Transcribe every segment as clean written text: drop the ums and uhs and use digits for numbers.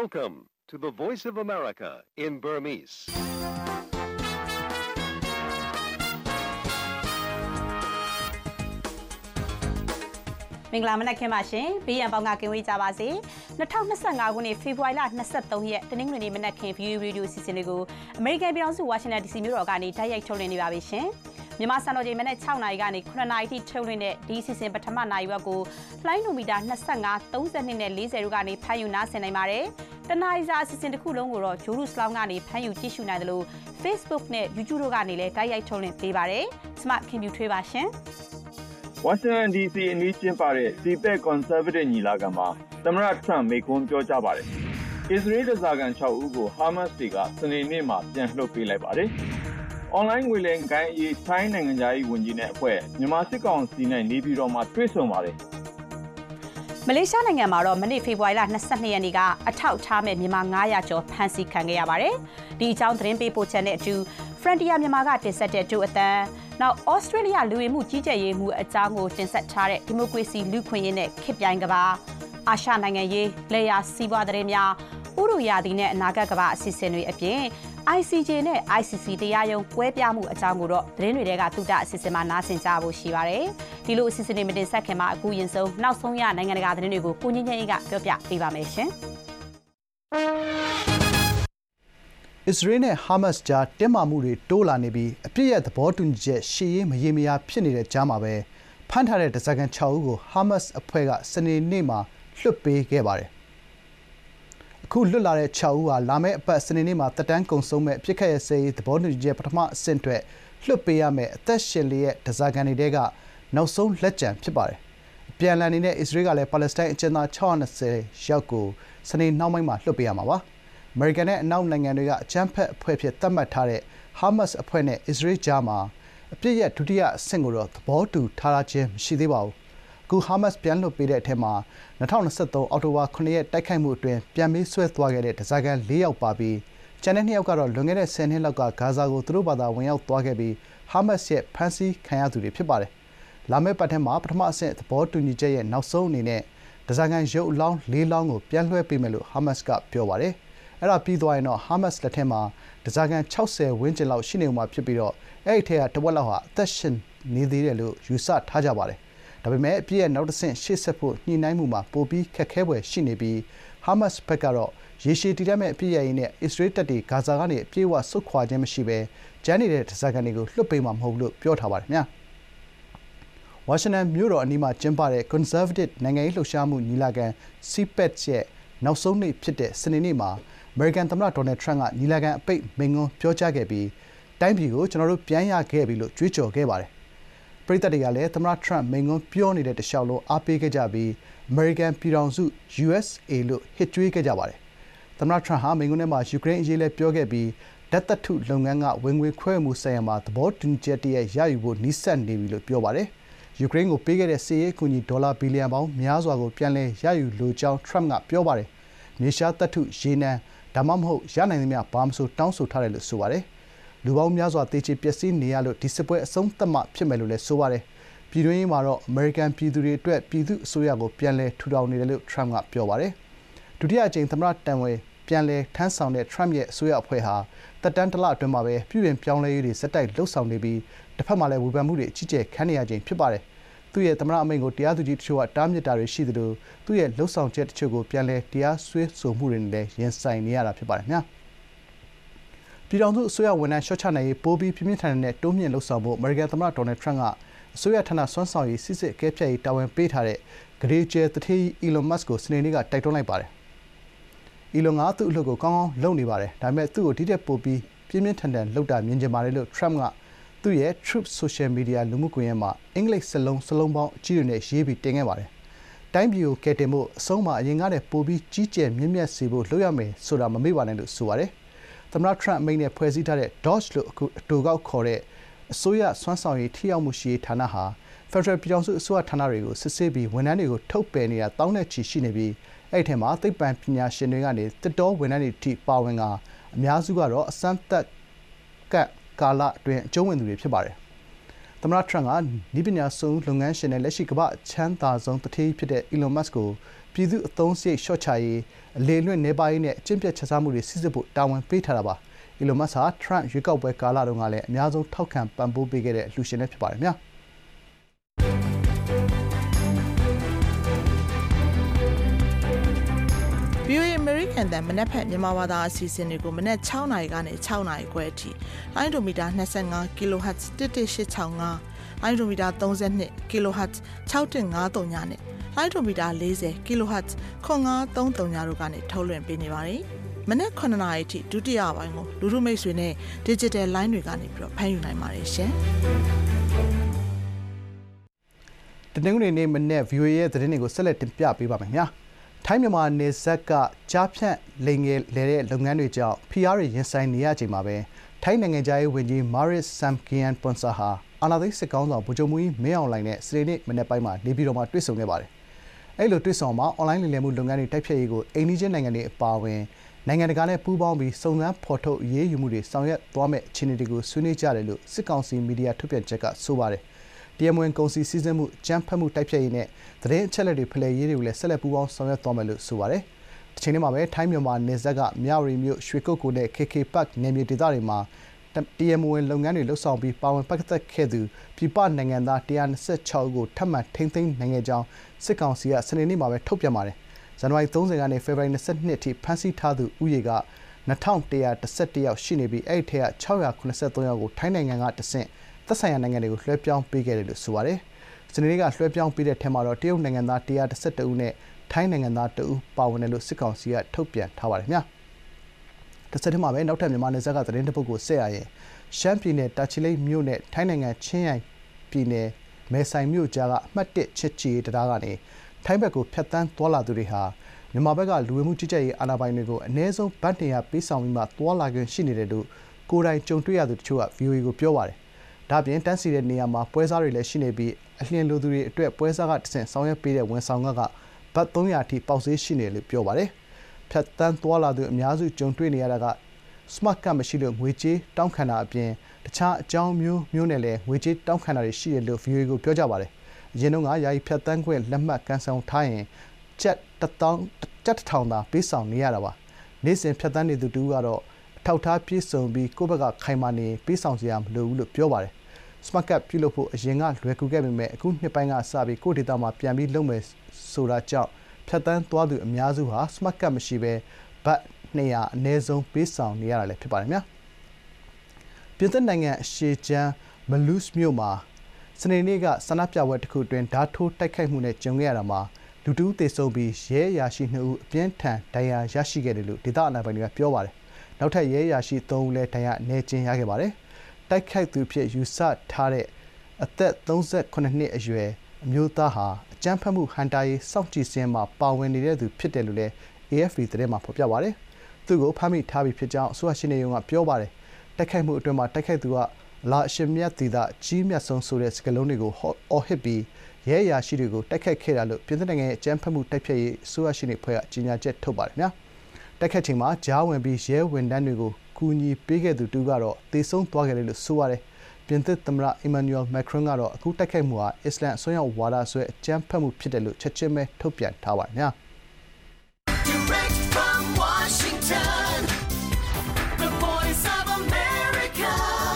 Welcome to the Voice of America in Burmese. မင်္ဂလာမနက်ခင်းပါရှင်။ဘေးရန်ပေါင်းကကင်ဝေးကြပါစေ။2025ခုနှစ်ဖေဖော်ဝါရီလ23ရက်တနင်္ဂနွေနေ့မနက်ခင်း VOA Radio အစီအစဉ်တွေကိုအမေရိကန်ပြည်ထောင်စုဝါရှင်တန် DC မြို့တော်ကနေတိုက်ရိုက်ထုတ်လွှင့်နေပါပြီရှင်။မြန်မာစံတော်ချိန်မနက်6နာရီကနေ9နာရီထိထုတ်လွှင့်တဲ့ဒီအစီအစဉ်ပထမနာရီဝက်ကိုလိုင်းနိုမီတာ25 32နဲ့40တို့ကနေဖမ်းယူနားဆင်နိုင်ပါတယ်။တနာရီစာအစီအစဉ်တစ်ခုလုံးကိုတော့ဂျိုရုစလောင်းကနေဖမ်းယူကြည့်ရှုနိုင်တယ်လို့ Facebook နဲ့ YouTube တို့ကနေလည်းတိုက်ရိုက်ထုတ်လွှင့်ပေးပါတယ်။ကျွန်မခင်ဗျူထွေးပါရှင်။ Washington DC အနီးကျင်းပတဲ့ CPAC Conservative ညီလာခံမှာသမ္မတ Trump မိန့်ခွန်းပြောကြားပါတယ်။ Israel ဓားစာခံ6ဦးကို Hamas တွေကစနေနေ့မှာပြန်လွှတ်ပေးလိုက်ပါတယ်။ Online ငွေလိမ်ဂိုဏ်းအရေးထိုင်းနိုင်ငံသားရေးဝန်ကြီးနဲ့အဖွဲ့မြန်မာစစ်ကောင်စီနဲ့နေပြည်တော်မှာတွေ့ဆုံပါတယ်။မလေးရှားနိုင်ငံမှာတော့မနေ့ဖေဖော်ဝါရီလ22ရက်နေ့ကအထောက်ထားမဲ့မြန်မာ900ကျော်ဖမ်းဆီးခံခဲ့ရပါတယ်။ဒီအကြောင်းသတင်းပေးပို့ချက်နဲ့အတူ Frontier မြန်မာကတင်ဆက်တဲ့တို့အတန်းနောက် Australia လူဝင်မှုကြီးကြပ်ရေးမှုအကြောင်းကိုတင်ဆက်ထားတဲ့ဒီမိုကရေစီလူခွင့်ရေးနဲ့ခေတ်ပြိုင်ကဘာအာရှနိုင်ငံရေးလေယာစီးပွားသတင်းများဥရုယာတီနဲ့အနာဂတ်ကဘာအစီအစဉ်တွေအပြင် ICJ နဲ့ ICC တရားရုံးကွဲပြားမှုအကြောင်းကိုတော့သတင်းတွေကသုတအစီအစဉ်မှာနားဆင်ကြဖို့ရှိပါတယ်။ဒီလိုအစီအစဉ်တွေမတင်ဆက်ခင်မှာအခုရင်ဆုံးနောက်ဆုံးရနိုင်ငံတကာသတင်းတွေကိုကိုငင်းငင်းအေးကပြောပြပေးပါမယ်ရှင်။အစ္စရေးနဲ့ဟာမတ်စ်ကြားတင်းမာမှုတွေတိုးလာနေပြီးအပြစ်ရဲ့သဘောတူညီချက်ရှေ့ရေးမရေမရာဖြစ်နေတဲ့ကြားမှာပဲဖမ်းထားတဲ့ဓားစာခံ6ဦးကိုဟာမတ်စ်အဖွဲ့ကစနေနေ့မှာလွှတ်ပေးခဲ့ပါတယ်။အခုလွတ်လာတဲ့6ဦးဟာလာမယ့်အပတ်စနေနေ့မှာတက်တန်းကုန်ဆုံးမဲ့အပြစ်ခတ်ရစေးသဘောတူညီချက်ပထမအဆင့်အတွက်လွှတ်ပေးရမယ့်အသက်ရှင်လျက်ဓားစာခံတွေတဲကနောက်ဆုံးလက်ကျန်ဖြစ်ပါတယ်။အပြန်အလှန်နေနဲ့အစ္စရေးကလည်းပါလက်စတိုင်းအကျဉ်းသား620ယောက်ကိုစနေနှောင်းပိုင်းမှာလွှတ်ပေးရမှာပါ။အမေရိကန်နဲ့အနောက်နိုင်ငံတွေကအကြမ်းဖက်အဖွဲ့ဖြစ်သတ်မှတ်ထားတဲ့ဟာမတ်စ်အဖွဲ့နဲ့အစ္စရေးကြားမှာအပြစ်ရဲ့ဒုတိယအဆင့်ကိုတော့သဘောတူထားခြင်းမရှိသေးပါဘူး။အခုဟာမတ်စ်ပြန်လွှတ်ပေးတဲ့အထက်မှာ2023အောက်တိုဘာ9ရက်တိုက်ခိုက်မှုအတွင်းပြန်ပြီးဆွဲသွားခဲ့တဲ့ဓားစာခံ4ယောက်ပါပြီးကျန်တဲ့2ယောက်ကတော့လွန်ခဲ့တဲ့10နှစ်လောက်ကဂါဇာကိုသူတို့ဘာသာဝင်ရောက်သွားခဲ့ပြီးဟာမတ်စ်ရဲ့ဖမ်းဆီးခံရသူတွေဖြစ်ပါတယ်။လာမယ့်ပတ်ထဲမှာပထမအဆင့်သဘောတူညီချက်ရဲ့နောက်ဆုံးအနေနဲ့ဓားစာခံရုပ်အလောင်း4လောင်းကိုပြန်လွှဲပေးမယ်လို့ဟာမတ်စ်ကပြောပါတယ်။အဲ့ဒါပြီးသွားရင်တော့ဟာမတ်စ်လက်ထက်မှာဓားစာခံ60ဝန်းကျင်လောက်ရှိနေမှာဖြစ်ပြီးတော့အဲ့ဒီထဲကတဝက်လောက်ဟာအသက်ရှင်နေသေးတယ်လို့ယူဆထားကြပါတယ်။ဒါပေမဲ့အပြည့်ရဲ့နောက်တစ်ဆင့်ရှေ့ဆက်ဖို့ညှိနှိုင်းမှုမှာပိုပြီးခက်ခဲဖွယ်ရှိနေပြီးဟာမတ်စ်ဘက်ကတော့ရေရှည်တည်တတ်မဲ့အပြည့်ရဲ့ရင်းနဲ့အစ္စရေးတပ်တွေဂါဇာကနေအပြည့်အဝဆုတ်ခွာခြင်းမရှိဘဲကျန်နေတဲ့ဓားစာခံတွေကိုလွှတ်ပေးမှာမဟုတ်လို့ပြောထားပါတယ်ခင်ဗျာ။ဝါရှင်တန်မြို့တော်အနီးမှာကျင်းပတဲ့ Conservative နိုင်ငံရေးလှုပ်ရှားမှုညီလာခံ CPAC ရဲ့နောက်ဆုံးနေ့ဖြစ်တဲ့စနေနေ့မှာအမေရိကန်သမ္မတဒေါ်နယ်ထရန့်ကညီလာခံအပိတ်မိန့်ခွန်းပြောကြားခဲ့ပြီးတိုင်းပြည်ကိုကျွန်တော်တို့ပြန်ရခဲ့ပြီလို့ကြွေးကြော်ခဲ့ပါတယ်။ပရိသတ်တွေကလည်းသမ္မတထရန့်မိန့်ခွန်းပြောနေတဲ့တခြားလုံးအားပေးခဲ့ကြပြီးအမေရိကန်ပြည်ထောင်စု USA လို့ဟစ်ကြွေးခဲ့ကြပါတယ်။သမ္မတထရန့်ဟာမိန့်ခွန်းထဲမှာယူကရိန်းအရေးလည်းပြောခဲ့ပြီးဓာတ်သတ္ထုလုပ်ငန်းကဝင်ငွေခွဲမှုဆိုင်ရာမှာသဘောတူညီချက်တည်းရယူဖို့နှိစက်နေပြီလို့ပြောပါတယ်။ယူကရိန်းကိုပေးခဲ့တဲ့စစ်ရေးအကူအညီဒေါ်လာဘီလီယံပေါင်းများစွာကိုပြန်လည်ရယူလိုကြောင်းထရန့်ကပြောပါတယ်။မြေရှားသတ္ထုရေနံဒါမှမဟုတ်ရနိုင်သမျှဘာမဆိုတောင်းဆိုထားတယ်လို့ဆိုပါတယ်။လူပေါင်းများစွာတေချေပျက်စီးနေရလို့ဒီစစ်ပွဲအဆုံးသတ်မှဖြစ်မယ်လို့လည်းဆိုပါတယ်။ပြည်တွင်းရေးမှာတော့အမေရိကန်ပြည်သူတွေအတွက်ပြည်သူအစိုးရကိုပြန်လည်ထူထောင်နေတယ်လို့ထရန့်ကပြောပါတယ်။ဒုတိယအကြိမ်သမ္မတတန်ဝဲပြန်လည်ထမ်းဆောင်တဲ့ထရန့်ရဲ့အစိုးရအဖွဲ့ဟာတက်တန်းတစ်လအတွင်းမှာပဲပြည်ပြင်ပြောင်းလဲရေးတွေစက်တိုက်လှုပ်ဆောင်နေပြီးတစ်ဖက်မှာလည်းဝေဖန်မှုတွေအကြီးကျယ်ခံနေရခြင်းဖြစ်ပါတယ်။သူ့ရဲ့သမ္မတအမိန့်ကိုတရားသူကြီးတချို့ကတားမြစ်တာတွေရှိသလိုသူ့ရဲ့လှုပ်ဆောင်ချက်တချို့ကိုပြန်လည်တရားစွဲဆိုမှုတွေနဲ့လည်းရင်ဆိုင်နေရတာဖြစ်ပါတယ်ခင်ဗျာ။ပြည်ထောင်စုအစိုးရဝန်ထမ်းရှော့ချနိုင်ရေးပိုပြီးပြင်းပြင်းထန်ထန်နဲ့တိုးမြင့်လှုပ်ဆောင်ဖို့အမေရိကန်သမ္မတဒေါ်နယ်ထရန့်ကအစိုးရဌာနစွမ်းဆောင်ရည်စစ်စစ်အကဲဖြတ်ရေးတာဝန်ပေးထားတဲ့ဂရေကျယ်တထေးအီလွန်မတ်စ်ကိုစနေနေ့ကတိုက်တွန်းလိုက်ပါတယ်။အီလွန်ကသူ့အလုပ်ကိုကောင်းကောင်းလုပ်နေပါတယ်။ဒါပေမဲ့သူ့ကိုဒီတက်ပိုပြီးပြင်းပြင်းထန်ထန်လုပ်တာမြင်ချင်ပါတယ်လို့ထရန့်ကသူ့ရဲ့ Truth Social Media လူမှုကွန်ရက်မှာအင်္ဂလိပ်စလုံးပေါင်းအကြီးတွေနဲ့ရေးပြီးတင်ခဲ့ပါတယ်။တိုင်းပြည်ကိုကယ်တင်ဖို့အဆုံးမှာအရင်ကတည်းကပိုပြီးကြီးကျယ်မြင့်မြတ်စေဖို့လုပ်ရမယ်ဆိုတာမမေ့ပါနဲ့လို့ဆိုပါတယ်။သမ္မတထရန့်အမိန့်နဲ့ဖွဲ့စည်းထားတဲ့ DOGE လို့အတူကောက်ခေါ်တဲ့အစိုးရစွမ်းဆောင်ရည်ထိရောက်မှုရှိရေးဌာနဟာဖက်ဒရယ်ပြည်ထောင်စုအစိုးရဌာနတွေကိုစစ်ဆေးပြီးဝန်ထမ်းတွေကိုထုတ်ပယ်နေတာတောင်းတဲ့ချီရှိနေပြီးအဲ့ဒီထဲမှာသိပ္ပံပညာရှင်တွေကနေတစ်တော်ဝန်ထမ်းတွေထိပါဝင်ကအများစုကတော့အစမ်းသက်ကကာလအတွင်းအကျုံးဝင်သူတွေဖြစ်ပါတယ်။သမ္မတထရန့်ကနိပညာစုံလုပ်ငန်းရှင်နဲ့လက်ရှိကမ္ဘာချမ်းသာဆုံးတထေးဖြစ်တဲ့ Elon Musk ကိုပြည်သူအသုံးစရိတ်လျှော့ချရေးအလေလွင့်နေပါရေးနဲ့အကျင့်ပြတ်ချက်စားမှုတွေစစ်စစ်ဖို့တာဝန်ပေးထားတာပါ။ Elon Musk ဟာ Trump ရွေးကောက်ပွဲကာလတုန်းကလည်းအများဆုံးထောက်ခံပံ့ပိုးပေးခဲ့တဲ့လူရှင်လည်းဖြစ်ပါတယ်ဗျာ။ VOA American တန်မနက်ဖြန်မြန်မာဘာသာအစီအစဉ်တွေကိုမနက်6:00 နာရီကနေ6:00 နာရီခွဲအထိလိုင်းဒိုမီတာ25 kHz 11865လိုင်းဒိုမီတာ32 kHz 6153ညနဲ့လိုင်းဒိုမီတာ40 kHz 9533ညတို့ကနေထုတ်လွှင့်ပေးနေပါတယ်။မနက်9:00 နာရီအထိဒုတိယပိုင်းကိုလူထုမိတ်ဆွေနဲ့ digital line တွေကနေပြီးတော့ဖမ်းယူနိုင်ပါတယ်ရှင်။တနင်္ဂနွေနေ့မနက် VOA ရဲ့သတင်းတွေကိုဆက်လက်တင်ပြပေးပါမယ်ခင်ဗျာ။ထိုင်းမြန်မာနယ်စပ်ကကြားဖြတ်လိမ်ငယ်လဲတဲ့လုပ်ငန်းတွေကြောင့်ဖိအားတွေရင်ဆိုင်နေရချိန်မှာပဲထိုင်းနိုင်ငံသားရေးဝန်ကြီး Maris Samgyanpongsat ဟာအာဏာသိမ်းစစ်ကောင်ဆောင်ဗိုလ်ချုပ်မှူးကြီးမင်းအောင်လှိုင်နဲ့စနေနေ့မနေ့ပိုင်းမှာနေပြည်တော်မှာတွေ့ဆုံခဲ့ပါတယ်။အဲ့လိုတွေ့ဆုံမှာအွန်လိုင်းလိမ်လည်မှုလုပ်ငန်းတွေတိုက်ဖျက်ရေးကိုအိမ်နီးချင်းနိုင်ငံတွေအပါအဝင်နိုင်ငံတကာနဲ့ပူးပေါင်းပြီးစုံစမ်းဖော်ထုတ်ရေးယူမှုတွေဆောင်ရွက်သွားမယ့်အခြေအနေတွေကိုဆွေးနွေးကြတယ်လို့စစ်ကောင်စီမီဒီယာထုတ်ပြန်ချက်ကဆိုပါတယ်။တရားမဝင်ကုန်စည်စည်းစိမ်မှုကြမ်းဖက်မှုတိုက်ဖျက်ရေးနဲ့သတင်းအချက်အလက်တွေဖလှယ်ရေးတွေကိုလည်းဆက်လက်ပူးပေါင်းဆောင်ရွက်သွားမယ်လို့ဆိုပါတယ်။တစ်ချိန်တည်းမှာပဲထိုင်းမြန်မာနယ်စပ်ကမြဝတီမြို့ရွှေကုက္ကိုနဲ့ KK Park နယ်မြေဒေသတွေမှာတရားမဝင်လုပ်ငန်းတွေလှုပ်ဆောင်ပြီးပါဝင်ပတ်သက်ခဲ့သူပြည်ပနိုင်ငံသား126ဦးကိုထပ်မံထိန်းသိမ်းနိုင်ခဲ့ကြောင်းစစ်ကောင်စီကစနေနေ့မှာပဲထုတ်ပြန်ပါတယ်။ဇန်နဝါရီ30ကနေဖေဖော်ဝါရီ22အထိဖမ်းဆီးထားသူဦးရေက2111ယောက်ရှိနေပြီးအဲ့ဒီထဲက683ယောက်ကိုထိုင်းနိုင်ငံကတဆင့်သက်ဆိုင်ရာနိုင်ငံတွေကိုလွှဲပြောင်းပေးခဲ့တယ်လို့ဆိုပါတယ်။စနေနေ့ကလွှဲပြောင်းပေးတဲ့ထဲမှာတော့တရုတ်နိုင်ငံသား112ဦးနဲ့ထိုင်းနိုင်ငံသား2ဦးပါဝင်တယ်လို့စစ်ကောင်စီကထုတ်ပြန်ထားပါတယ်ခင်ဗျာ။တစ်ဆက်တည်းမှာပဲနောက်ထပ်မြန်မာနယ်စပ်ကသတင်းတစ်ပုဒ်ကိုဆက်ရရင်ရှမ်းပြည်နယ်တာချီလိတ်မြို့နဲ့ထိုင်းနိုင်ငံချင်းရိုင်ပြည်နယ်မဲဆိုင်မြို့ကြားကအမှတ်1ချစ်ချီတရားကနေထိုင်းဘက်ကိုဖျက်ဆီးသွားလာသူတွေဟာမြန်မာဘက်ကလူဝင်မှုကြီးကြပ်ရေးအာဏာပိုင်တွေကိုအ ਨੇ ဆုံးဗတ်တင်ရပေးဆောင်ပြီးမှသွားလာခွင့်ရှိနေတယ်လို့ကိုယ်တိုင်ကြုံတွေ့ရသူတချို့က VOA ကိုပြောပါတယ်။ဒါ့အပြင်တန်းစီတဲ့နေရာမှာပွဲစားတွေလည်းရှိနေပြီးအလျင်လိုသူတွေအတွက်ပွဲစားကတဆင့်ဆောင်ရွက်ပေးတဲ့ဝန်ဆောင်ကဘတ်300အထိပေါက်ဈေးရှိနေတယ်လို့ပြောပါတယ်။ဖျက်ဆီးသွားလာသူအများစုကြုံတွေ့နေရတာက smart card မရှိလို့ငွေကြေးတောင်းခံတာအပြင်တခြားအကြောင်းမျိုးနဲ့လည်းငွေကြေးတောင်းခံတာတွေရှိတယ်လို့ VOA ကိုပြောကြပါတယ်။အရင်တော့ယာယီဖြတ်တန်းခွင့်လက်မှတ်ကန်ဆောင်ထားရင်ကျပ်1000သာပေးဆောင်နေရတာပါ။နေ့စဉ်ဖြတ်တန်းနေသူတူကတော့အထောက်ထားပြည့်စုံပြီးကိုယ့်ဘက်ကခိုင်မာနေပေးဆောင်စရာမလိုဘူးလို့ပြောပါတယ်။ smart card ပြုလုပ်ဖို့အရင်ကလွယ်ကူခဲ့ပေမဲ့အခုနှစ်ပိုင်းကစပြီးကိုယ့်ဒေတာမှာပြန်ပြီးလုပ်မယ်ဆိုတာကြောင့်ဖြတ်တန်းသွားသူအများစုဟာ smart card မရှိဘဲဘတ်200အနည်းဆုံးပေးဆောင်နေရတာလည်းဖြစ်ပါတယ်များ။ပြင်သစ်နိုင်ငံအရှေ့ခြမ်းမလူးစ်မြို့မှာစနေနေ့ကဆန္ဒပြပွဲတစ်ခုအတွင်းဓာတ်ထိုးတိုက်ခိုက်မှုနဲ့ကြုံခဲ့ရတာမှာလူတဦးသေဆုံးပြီးရဲအရာရှိ2ဦးအပြင်းထန်ဒဏ်ရာရရှိခဲ့တယ်လို့ဒေသအာဏာပိုင်တွေကပြောပါတယ်။နောက်ထပ်ရဲအရာရှိ3ဦးလည်းဒဏ်ရာအနည်းချင်းရခဲ့ပါတယ်။တိုက်ခိုက်သူဖြစ်ယူဆထားတဲ့အသက်38နှစ်အရွယ်အမျိုးသားဟာအကြမ်းဖက်မှုဟန်တာရေးစောင့်ကြည့်စင်းမှာပါဝင်နေတဲ့သူဖြစ်တယ်လို့လည်း AFP သတင်းမှာဖော်ပြပါတယ်။သူ့ကိုဖမ်းမိထားပြီဖြစ်ကြောင်းအစိုးရရှင်းနေရုံကပြောပါတယ်။တိုက်ခိုက်မှုအတွင်းမှာတိုက်ခိုက်သူကလာအရှင်မြတ်တီတာကြီးမြတ်ဆုံးဆိုတဲ့စကားလုံးတွေကိုအော်ဟစ်ပြီးရဲအရာရှိတွေကိုတိုက်ခိုက်ခဲ့တာလို့ပြင်သစ်နိုင်ငံရဲ့အကြမ်းဖက်မှုတိုက်ဖျက်ရေးအစိုးရရှင်းနေဖွဲ့ကကြေညာချက်ထုတ်ပါတယ်နော်။တိုက်ခိုက်ချိန်မှာကြားဝင်ပြီးရဲဝန်ထမ်းတွေကိုကူညီပေးခဲ့သူတူကတော့သေဆုံးသွားခဲ့တယ်လို့ဆိုပါတယ်။ပြင်သစ်သမ္မတ Emmanuel Macron ကတော့အခုတိုက်ခိုက်မှုဟာအစ္စလာမ်အစွန်းရောက်ဝါဒဆွဲအကြမ်းဖက်မှုဖြစ်တယ်လို့ချက်ချင်းပဲထုတ်ပြန်ထားပါတယ်နော်။ Direct from Washington, the voice of America,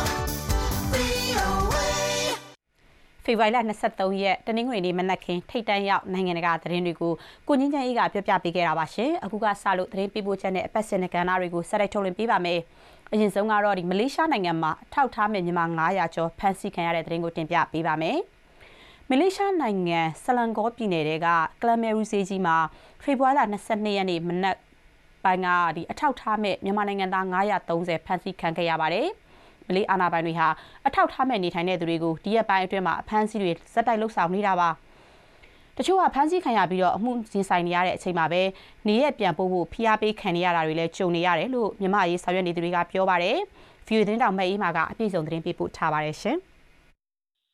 VOA. ဖေဖော်ဝါရီလ23ရက်တနင်္ဂနွေနေ့မနက်ခင်းထိတ်တန့်ရောက်နိုင်ငံတကာသတင်းတွေကိုကိုငင်းချမ်းအေးကပြောပြပေးခဲ့တာပါရှင်အခုကစလို့သတင်းပေးပို့ချက်နဲ့အပတ်စဉ်ကဏ္ဍတွေကိုဆက်တိုက်ထုတ်လွှင့်ပေးပါမယ်အရင်ဆုံးကတော့မလေးရှားနိုင်ငံမှာအထောက်ထားမဲ့မြန်မာ900ကျော်ဖမ်းဆီးခံရတဲ့သတင်းကိုတင်ပြပေးပါမယ်မလေးရှားနိုင်ငံဆလန်ဂေါပြည်နယ်ကကလမယ်ရူစေးကြီးမှာဖေဖော်ဝါရီလ22ရက်နေ့မနက်ပိုင်းကအထောက်ထားမဲ့မြန်မာနိုင်ငံသား930ဖမ်းဆီးခံခဲ့ရပါတယ်မလေးအာဏာပိုင်တွေဟာအထောက်ထားမဲ့နေထိုင်တဲ့သူတွေကိုဒီရက်ပိုင်းအတွင်းမှာအဖမ်းဆီးတွေဇက်တိုက်လှုပ်ဆောင်နေတာပါတချို့ကဖမ်းဆီးခံရပြီးတော့အမှုရင်ဆိုင်နေရတဲ့အချိန်မှာပဲနေရက်ပြန်ပို့ဖို့ဖိအားပေးခံနေရတာတွေလည်းကြုံနေရတယ်လို့မြန်မာရေးဆောင်ရွက်နေသူတွေကပြောပါတယ်။ VOA သတင်းတောင်မအေးမာကအပြည့်စုံသတင်းပေးပို့ထားပါတယ်ရှင်။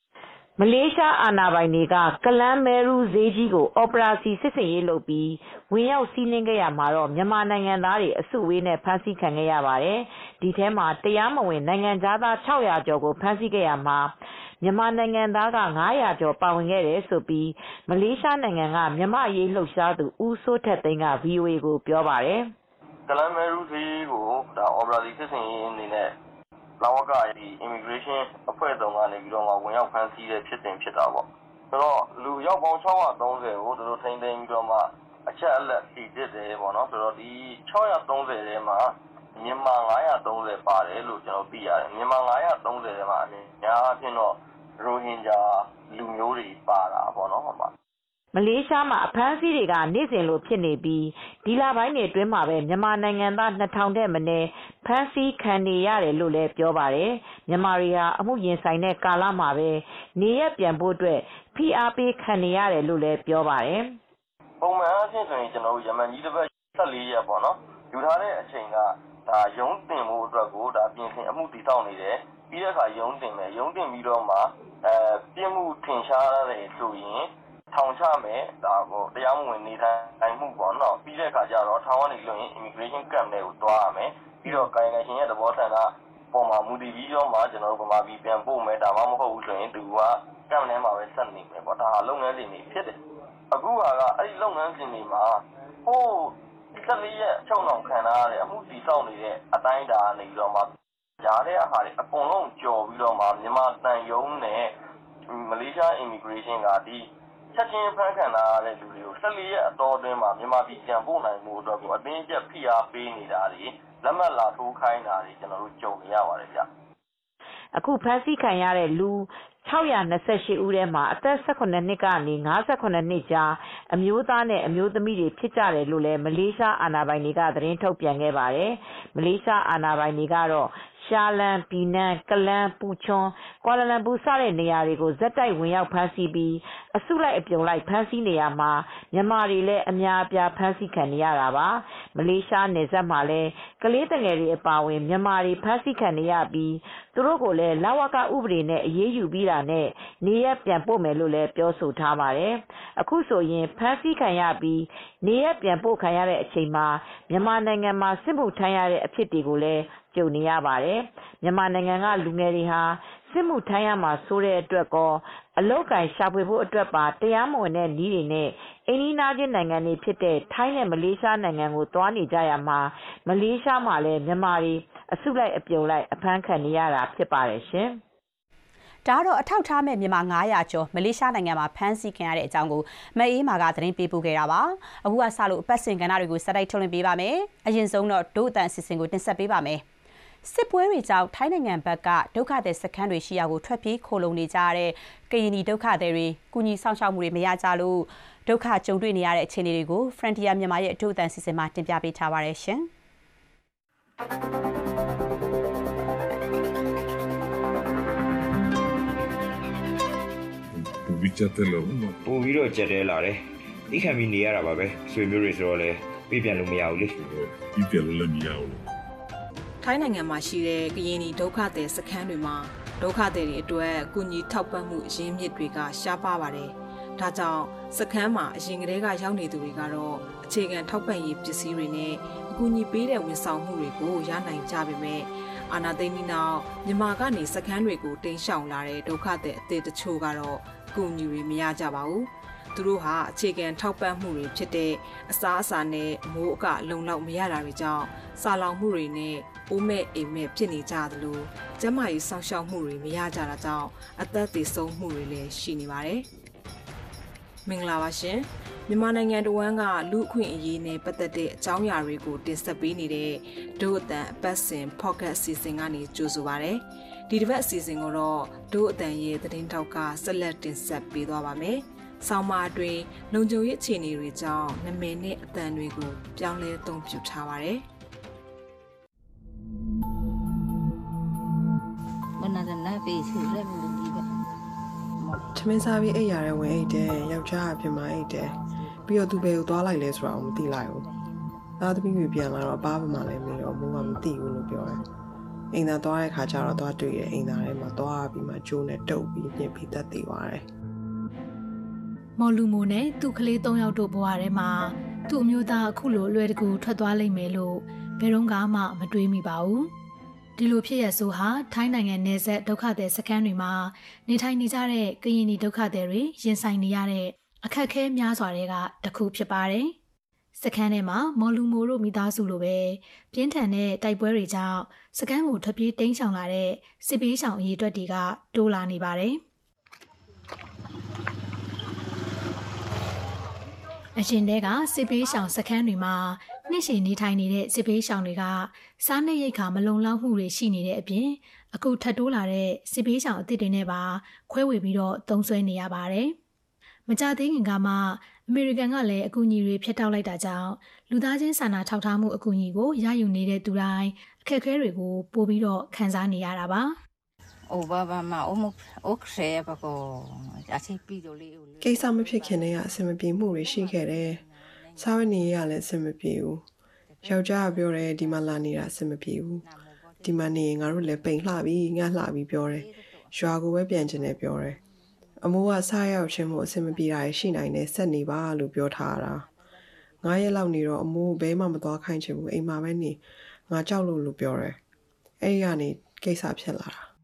မလေးရှားအာဏာပိုင်တွေကကလန်မဲရူဈေးကြီးကိုအော်ပရာစီစစ်စင်ရေးလုပ်ပြီးဝင်ရောက်စီးနင်းခဲ့ရမှာတော့မြန်မာနိုင်ငံသားတွေအစုအဝေးနဲ့ဖမ်းဆီးခံခဲ့ရပါတယ်။ဒီထဲမှာတရားမဝင်နိုင်ငံသား600ကျော်ကိုဖမ်းဆီးခဲ့ရမှာမြန်မာနိုင်ငံသားက900ကျော်ပါဝင်ခဲ့တယ်ဆိုပြီးမလေးရှားနိုင်ငံကမြန်မာရေးလှုပ်ရှားသူဦးစိုးထက်သိန်းက VOA ကိုပြောပါတယ်။ကလန်မဲရူဈေးကိုဒါအော်ပရာစီစစ်စင်ရေးအနေနဲ့လဝကဒီ immigration အဖွဲ့တုံးကနေပြီးတော့မှဝင်ရောက်ဖမ်းဆီးတဲ့ဖြစ်စဉ်ဖြစ်တာပေါ့ဆိုတော့လူရောက်ပေါင်း630ကိုတို့ထိန်းသိမ်းပြီးတော့မှအချက်အလက်စီစစ်တယ်ပေါ့နော်ဆိုတော့ဒီ630ထဲမှာမြန်မာ930ပါတယ်လို့ကျွန်တော်သိရတယ်မြန်မာ930ထဲမှာအများအားဖြင့်တော့ရိုဟင်ဂျာလူမျိုးတွေပါတာပေါ့နော်ဟုတ်ပါမလေးရှားမှာအဖမ်းဆီးတွေကနေ့စဉ်လိုဖြစ်နေပြီးဒီလပိုင်းတွေအတွင်းမှာပဲမြန်မာနိုင်ငံသား2000တဲ့မနည်းဖမ်းဆီးခံနေရတယ်လို့လည်းပြောပါတယ်မြန်မာတွေဟာအမှုရင်ဆိုင်တဲ့ကာလမှာပဲနေရပြန်ဖို့အတွက်ဖိအားပေးခံနေရတယ်လို့လည်းပြောပါတယ်ပုံမှန်အဖြစ်ဆိုရင်ကျွန်တော်တို့ယမန်ကြီးတစ်ပတ်14ရက်ပေါ့နော်ယူထားတဲ့အချိန်ကဒါရုံးတင်ဖို့အတွက်ကိုဒါပြင်ဆင်အမှုတည်ဆောက်နေတယ်ပြီးတဲ့အခါရုံးတင်မယ်ရုံးတင်ပြီးတော့မှပြစ်မှုထင်ရှားတယ်ဆိုရင်ထောင်ချမယ်ဒါကိုတရားမဝင်နေထိုင်မှုပေါ့နော်ပြီးတဲ့အခါကျတော့ထောင်ကနေလွှင့်ရင် immigration camp တွေကိုတွားရမယ်ပြီးတော့ကာယကံရှင်ရဲ့သဘောဆန္ဒပေါ်မှာမူတည်ပြီးတော့မှကျွန်တော်တို့ဗမာပြည်ပြန်ပို့မယ်ဒါမှမဟုတ်ဘူးဆိုရင်သူက camp ထဲမှာပဲဆက်နေမယ်ပေါ့ဒါဟာလုပ်ငန်းစဉ်တွေဖြစ်တယ်အခုကအဲ့ဒီလုပ်ငန်းစဉ်တွေမှာဟို14ရက်ချုံအောင်ခံရတဲ့အမှုတည်ဆောက်နေတဲ့အတိုင်းဒါနေပြီးတော့မှကြားတဲ့အခါတွေအကုန်လုံးကြော်ပြီးတော့မှမြန်မာတန်ယုံနဲ့မလေးရှား immigration ကဒီချက်ချင်းဖမ်းခံရတဲ့လူတွေကို14ရက်အတော်အတွင်းမှာမြန်မာပြည်ပြန်ပို့နိုင်မှုအတွက်ကိုအတင်းအကျပ်ဖိအားပေးနေတာတွေလက်မှတ်လာထိုးခိုင်းတာတွေကျွန်တော်တို့ကြုံနေရပါတယ်ဗျအခုဖမ်းဆီးခံရတဲ့လူ628ဦးထဲမှာအသက်18နှစ်ကနေ58နှစ်ကြားအမျိုးသားနဲ့အမျိုးသမီးတွေဖြစ်ကြတယ်လို့လည်းမလေးရှားအာဏာပိုင်တွေကသတင်းထုတ်ပြန်ခဲ့ပါတယ်။မလေးရှားအာဏာပိုင်တွေကတော့ရှာလန်ပီနန်ကလန်ပူချွန်ကွာလာလမ်ပူစတဲ့နေရာတွေကိုဇက်တိုက်ဝင်ရောက်ဖမ်းဆီးပြီးအစုလိုက်အပြုံလိုက်ဖမ်းဆီးနေရမှာမြန်မာတွေလည်းအများအပြားဖမ်းဆီးခံနေရတာပါမလေးရှားနယ်စပ်မှာလည်းကလေးတငယ်တွေအပါအဝင်မြန်မာတွေဖမ်းဆီးခံနေရပြီးသူတို့ကိုလည်းလဝကဥပဒေနဲ့အရေးယူပြီးတာနဲ့နေရပြန်ပို့မယ်လို့လည်းပြောဆိုထားပါတယ်အခုဆိုရင်ဖမ်းဆီးခံရပြီးနေရပြန်ပို့ခံရတဲ့အချိန်မှာမြန်မာနိုင်ငံမှာစစ်မှုထမ်းရတဲ့အဖြစ်တွေကိုလည်းကြုံနေရပါတယ်မြန်မာနိုင်ငံကလူငယ်တွေဟာစစ်မှုထမ်းရမှာဆိုတဲ့အတွက်ကောအလောက်ကန်ရှာဖွေဖို့အတွက်ပါတရားမဝင်တဲ့နည်းတွေနဲ့အိန္ဒိနာချင်းနိုင်ငံတွေဖြစ်တဲ့ထိုင်းနဲ့မလေးရှားနိုင်ငံကိုသွားနေကြရမှာမလေးရှားမှာလည်းမြန်မာတွေအစုလိုက်အပြုံလိုက်အဖမ်းခံနေရတာဖြစ်ပါတယ်ရှင်ဒါကတော့အထောက်ထားမဲ့မြန်မာ900ကျော်မလေးရှားနိုင်ငံမှာဖမ်းဆီးခံရတဲ့အကြောင်းကိုမအေးမာကသတင်းပေးပို့ခဲ့တာပါအခုကစလို့အပတ်စဉ်ကဏ္ဍတွေကိုစတိုက်ထုတ်လွှင့်ပေးပါမယ်အရင်ဆုံးတော့ဒုအတန်အစီအစဉ်ကိုတင်ဆက်ပေးပါမယ်စစ်ပွဲတွေကြောင့်ထိုင်းနိုင်ငံဘက်ကဒုက္ခသည်စခန်းတွေရှိရာကိုထွက်ပြေးခိုလုံနေကြတဲ့ကရင်နီဒုက္ခသည်တွေကုညီဆောင်ရှောက်မှုတွေမရကြလို့ဒုက္ခကြုံတွေ့နေရတဲ့အခြေအနေတွေကို Frontier မြန်မာရဲ့ဒုအတန်အစီအစဉ်မှာတင်ပြပေးထားပါရရှင်ပို့ပြီးတော့ကြက်တဲလာတယ်အိခံပြီးနေရတာပါပဲဆွေမျိုးတွေဆိုတော့လေပြပြန်လို့မရဘူးလေပြပြန်လို့လည်းမရဘူးထိုင်းနိုင်ငံမှာရှိတဲ့ကရင်နီဒုက္ခသည်စခန်းတွေမှာဒုက္ခသည်တွေအတွက်အကူအညီထောက်ပံ့မှုအရင်းမြစ်တွေကရှားပါပါတယ်ဒါကြောင့်စခန်းမှာအရင်ကတည်းကရောက်နေသူတွေကတော့အခြေခံထောက်ပံ့ရေးပစ္စည်းတွေနဲ့အကူအညီပေးတဲ့ဝန်ဆောင်မှုတွေကိုရနိုင်ကြပေမဲ့အာနာသိန်းနီနောက်မြန်မာကနေစခန်းတွေကိုတိမ်းရှောင်လာတဲ့ဒုက္ခသည်အသစ်တချို့ကတော့အကူအညီတွေမရကြပါဘူးသူတို့ဟာအခြေခံထောက်ပံ့မှုတွေဖြစ်တဲ့အစားအစာနဲ့မိုးအကလုံလောက်မရတာတွေကြောင့်စာလောင်မှုတွေနဲ့အိုးမဲ့အိမ်မဲ့ဖြစ်နေကြသလိုကျန်းမာရေးစောင့်ရှောက်မှုတွေမရကြတာကြောင့်အသက်သေဆုံးမှုတွေလည်းရှိနေပါတယ်။မင်္ဂလာပါရှင်။မြန်မာနိုင်ငံတဝန်းကလူအခွင့်အရေးနဲ့ပတ်သက်တဲ့အကြောင်းအရာတွေကိုတင်ဆက်ပေးနေတဲ့ဒို့အတန်အပတ်စဉ် podcast အစီအစဉ်ကနေကြိုဆိုပါရစေ။ဒီတစ်ပတ်အစီအစဉ်ကိုတော့ဒို့အတန်ရဲ့သတင်းထောက်ကဆက်လက်တင်ဆက်ပေးသွားပါမယ်။ဆောင်းပါအတွင်းလုံခြုံရေးအခြေအနေတွေကြောင့်နာမည်နဲ့အတန်တွေကိုပြောင်းလဲသုံးပြထားပါတယ်။မနက်နဲ့ဖေးစီရက်မလို့ဒီပဲထမင်းစားပြီးအိပ်ရတဲ့ဝင်အိတ်တယ်ယောက်ျားအပြင်မှာအိတ်တယ်ပြီးတော့သူဘယ်ကိုသွားလိုက်လဲဆိုတာကိုမသိလိုက်ဘူးသားသမီးတွေပြန်လာတော့ဘာမှမလဲမလို့မိုးကမသိဘူးလို့ပြောတယ်အိမ်သာသွားတဲ့ခါကျတော့သွားတွေ့တယ်အိမ်သာထဲမှာသွားပြီးမှကျိုးနဲ့တုပ်ပြီးညှစ်ပြီးတက်သေးပါတယ်မော်လူမိုနဲ့သူ့ကလေး3ယောက်တို့ဘဝထဲမှာသူ့အမျိုးသားအခုလိုအလွယ်တကူထွက်သွားလိမ့်မယ်လို့ဘယ်တော့မှမတွေးမိပါဘူးဒီလိုဖြစ်ရဆိုဟာထိုင်းနိုင်ငံနယ်စပ်ဒုက္ခသည်စခန်းတွေမှာနေထိုင်နေကြတဲ့ကရင်နီဒုက္ခသည်တွေရင်ဆိုင်နေရတဲ့အခက်အခဲများစွာတွေကတစ်ခုဖြစ်ပါတယ်စခန်းထဲမှာမော်လူမိုတို့မိသားစုလိုပဲပြင်းထန်တဲ့တိုက်ပွဲတွေကြောင့်စခန်းကိုထွက်ပြေးတိမ်းရှောင်လာတဲ့စစ်ပေးရှောင်အရေးအတွက်တွေကတိုးလာနေပါတယ်အရှင်တဲကစစ်ပေးရှောင်စခန်းတွေမှာနှစ်ရှည်နေထိုင်နေတဲ့စစ်ပေးရှောင်တွေကစားနပ်ရိက္ခာမလုံလောက်မှုတွေရှိနေတဲ့အပြင်အခုထပ်တိုးလာတဲ့စစ်ပေးရှောင်အသစ်တွေနဲ့ပါခွဲဝေပြီးတော့သုံးစွဲနေရပါတယ်။မကြသေးခင်ကမှအမေရိကန်ကလည်းအကူအညီတွေဖျက်တောက်လိုက်တာကြောင့်လူသားချင်းစာနာထောက်ထားမှုအကူအညီကိုရယူနေတဲ့သူတိုင်းအခက်အခဲတွေကိုပို့ပြီးတော့ခံစားနေရတာပါ။ကိစ္စမဖြစ်ခင်တည်းကအဆင်မပြေမှုတွေရှိခဲ့တယ်။စားဝတ်နေရလည်းအဆင်မပြေဘူး။ယောက်ျားကပြောတယ်ဒီမှာလာနေတာအဆင်မပြေဘူး။ဒီမှာနေရင်ငါတို့လည်းပိန်လှပြီးငှက်လှပြီးပြောတယ်။ရွာကိုပဲပြန်ချင်တယ်ပြောတယ်။အမိုးကစားရောက်ချင်းမို့အဆင်မပြေတာရှိနိုင်တယ်ဆက်နေပါလို့ပြောထားတာ။9ရက်လောက်နေတော့အမိုးဘဲမှမသွားခိုင်းချင်ဘူးအိမ်မှာပဲနေငါကြောက်လို့ပြောတယ်။အဲ့ဒီကနေကိစ္စဖြစ်လာတာ။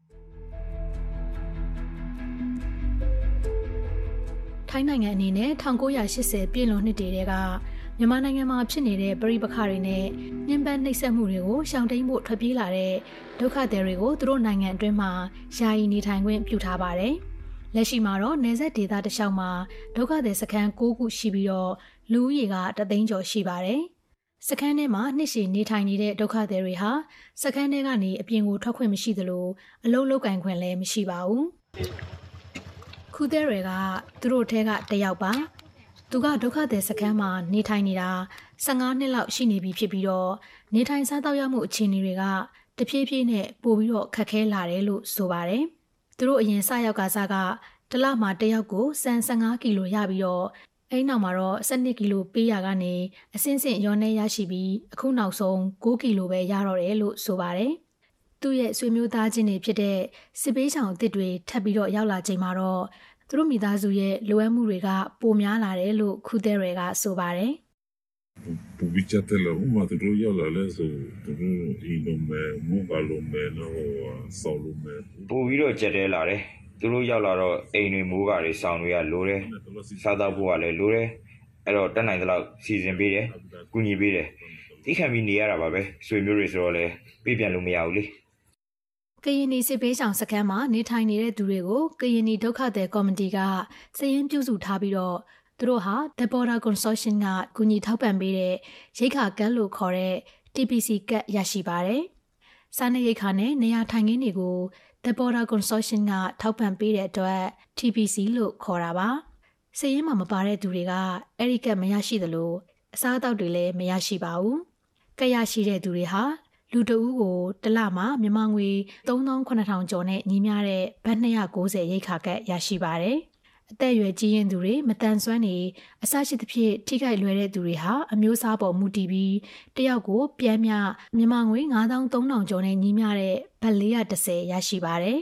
ထိုင်းနိုင်ငံအနေနဲ့1980ပြည်လွန်နှစ်တည်းကမြန်မာနိုင်ငံမှာဖြစ်နေတဲ့ပဋိပက္ခတွေနဲ့ညှဉ်းပန်းနှိပ်စက်မှုတွေကိုရှောင်တိန်ဖို့ထွက်ပြေးလာတဲ့ဒုက္ခသည်တွေကိုသူတို့နိုင်ငံအတွင်းမှာယာယီနေထိုင်ခွင့်ပြုထားပါတယ်။လက်ရှိမှာတော့နယ်စပ်ဒေသတစ်လျှောက်မှာဒုက္ခသည်စခန်း9ခုရှိပြီးတော့လူဦးရေက3သိန်းကျော်ရှိပါတယ်။စခန်းထဲမှာနှစ်ရှည်နေထိုင်နေတဲ့ဒုက္ခသည်တွေဟာစခန်းထဲကနေအပြင်ကိုထွက်ခွင့်မရှိသလိုအလုပ်လုပ်ကိုင်ခွင့်လည်းမရှိပါဘူး။ခုသည်တွေကသူတို့ထဲကတယောက်ပါသူကဒုက္ခသည်စခန်းမှာနေထိုင်နေတာ15နှစ်လောက်ရှိနေပြီဖြစ်ပြီးတော့နေထိုင်စားသောက်ရမှုအခြေအနေတွေကတဖြည်းဖြည်းနဲ့ပိုပြီးတော့ခက်ခဲလာတယ်လို့ဆိုပါတယ်သူတို့အရင်စရောက်ကစားကတစ်လမှာတစ်ယောက်ကိုစံ15ကီလိုရပြီးတော့အဲ့နောက်မှာတော့12ကီလိုပေးရကနေအစင်းစင်ရောနေရရှိပြီးအခုနောက်ဆုံး9ကီလိုပဲရတော့တယ်လို့ဆိုပါတယ်သူ့ရဲ့ဆွေမျိုးသားချင်းတွေဖြစ်တဲ့စစ်ပေးဆောင်အသစ်တွေထပ်ပြီးတော့ရောက်လာချိန်မှာတော့သူတို့မိသားစုရဲ့လိုအပ်မှုတွေကပိုများလာတယ်လို့ခုသည်တွေကဆိုပါတယ်။ပူပြီးချက်တယ်လို့မှသူတို့ရောက်လာလဲဆိုသူတို့အိမ်လုံးမဲ့မုန်းကလုံးမဲ့တော့ဆောက်လုံးမဲ့ပူပြီးတော့ချက်တယ်လာတယ်သူတို့ရောက်လာတော့အိမ်တွေမိုးကာတွေဆောင်းတွေကလိုတယ်စားတော့ဖို့ကလည်းလိုတယ်အဲ့တော့တက်နိုင်သလောက်စီစဉ်ပေးတယ်ကူညီပေးတယ်တိခံပြီးနေရတာပါပဲဆွေမျိုးတွေဆိုတော့လည်းပြပြန်လို့မရဘူးလေကရင်နီစစ်ပေးဆောင်စခန်းမှာနေထိုင်နေတဲ့သူတွေကိုကရင်နီဒုက္ခသည်ကော်မတီကစည်ရင်းပြုစုထားပြီးတော့သူတို့ဟာ The Border Consortium ကကူညီထောက်ပံ့ပေးတဲ့ရိက္ခာကတ်လို့ခေါ်တဲ့ TPC ကတ်ရရှိပါတယ်။စားနပ်ရိက္ခာနဲ့နေရာထိုင်ခင်းတွေကို The Border Consortium ကထောက်ပံ့ပေးတဲ့အတွက် TPC လို့ခေါ်တာပါ။စည်ရင်းမှာမပါတဲ့သူတွေကအဲ့ဒီကတ်မရရှိသလိုအစားအသောက်တွေလည်းမရရှိပါဘူး။ကတ်ရရှိတဲ့သူတွေဟာလူတဦးကိုတစ်လမှာမြန်မာငွေ39,000ကျော်နဲ့ညီမျှတဲ့ဘတ်290ရိက္ခာကတ်ရရှိပါတယ်။အသက်အရွယ်ကြီးရင်သူတွေမတန်ဆွမ်းနေအစရှိသဖြင့်ထိခိုက်လွယ်တဲ့သူတွေဟာအမျိုးအစားပေါ်မူတည်ပြီးတယောက်ကိုပြန်မျှမြန်မာငွေ93,000ကျော်နဲ့ညီမျှတဲ့ဘတ်410ရရှိပါတယ်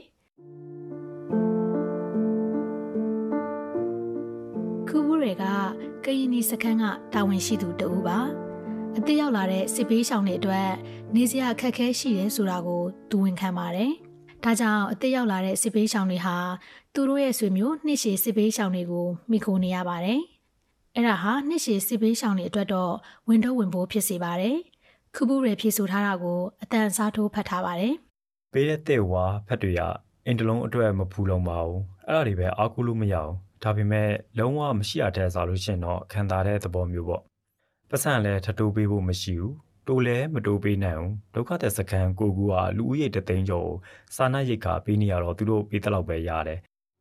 ။ခုဘူးတွေကကရင်နီစခန်းကတာဝန်ရှိသူတဦးပါအသက်ရောက်လာတဲ့စစ်ပေးရှောင်တွေအတွက်နေစရာအခက်အခဲရှိတယ်ဆိုတာကိုသူဝန်ခံပါတယ်။ဒါကြောင့်အသက်ရောက်လာတဲ့စစ်ပေးရှောင်တွေဟာသူတို့ရဲ့ဆွေမျိုးနှစ်ရှည်စစ်ပေးရှောင်တွေကိုမိခိုနေရပါတယ်။အဲ့ဒါဟာနှစ်ရှည်စစ်ပေးရှောင်တွေအတွက်တော့ဝင်တော့ဝင်ဖို့ဖြစ်စေပါတယ်။ခုဘူးတွေဖြည့်ဆို့ထားတာကိုအတန်စားထိုးဖတ်ထားပါတယ်။ပေးတဲ့တဲ့ဝါဖတ်တွေကအင်တလုံးအတွက်မဖူလုံပါဘူး။အဲ့ဒါတွေပဲအားကိုးလို့မရအောင်။ဒါပေမဲ့လုံးဝမရှိရတဲ့စားလို့ရှင်တော့ခံစားတဲ့သဘောမျိုးပေါ့။ပတ်စံလည်းထတိုးပေးဖို့မရှိဘူးတိုးလည်းမတိုးပေးနိုင်ဘူးဒုက္ခတဲ့စခန်းကိုကူကလူဦးရေ3သိန်းကျော်စာနာရိတ်ကပေးနေရတော့သူတို့ပေးတဲ့လောက်ပဲရတယ်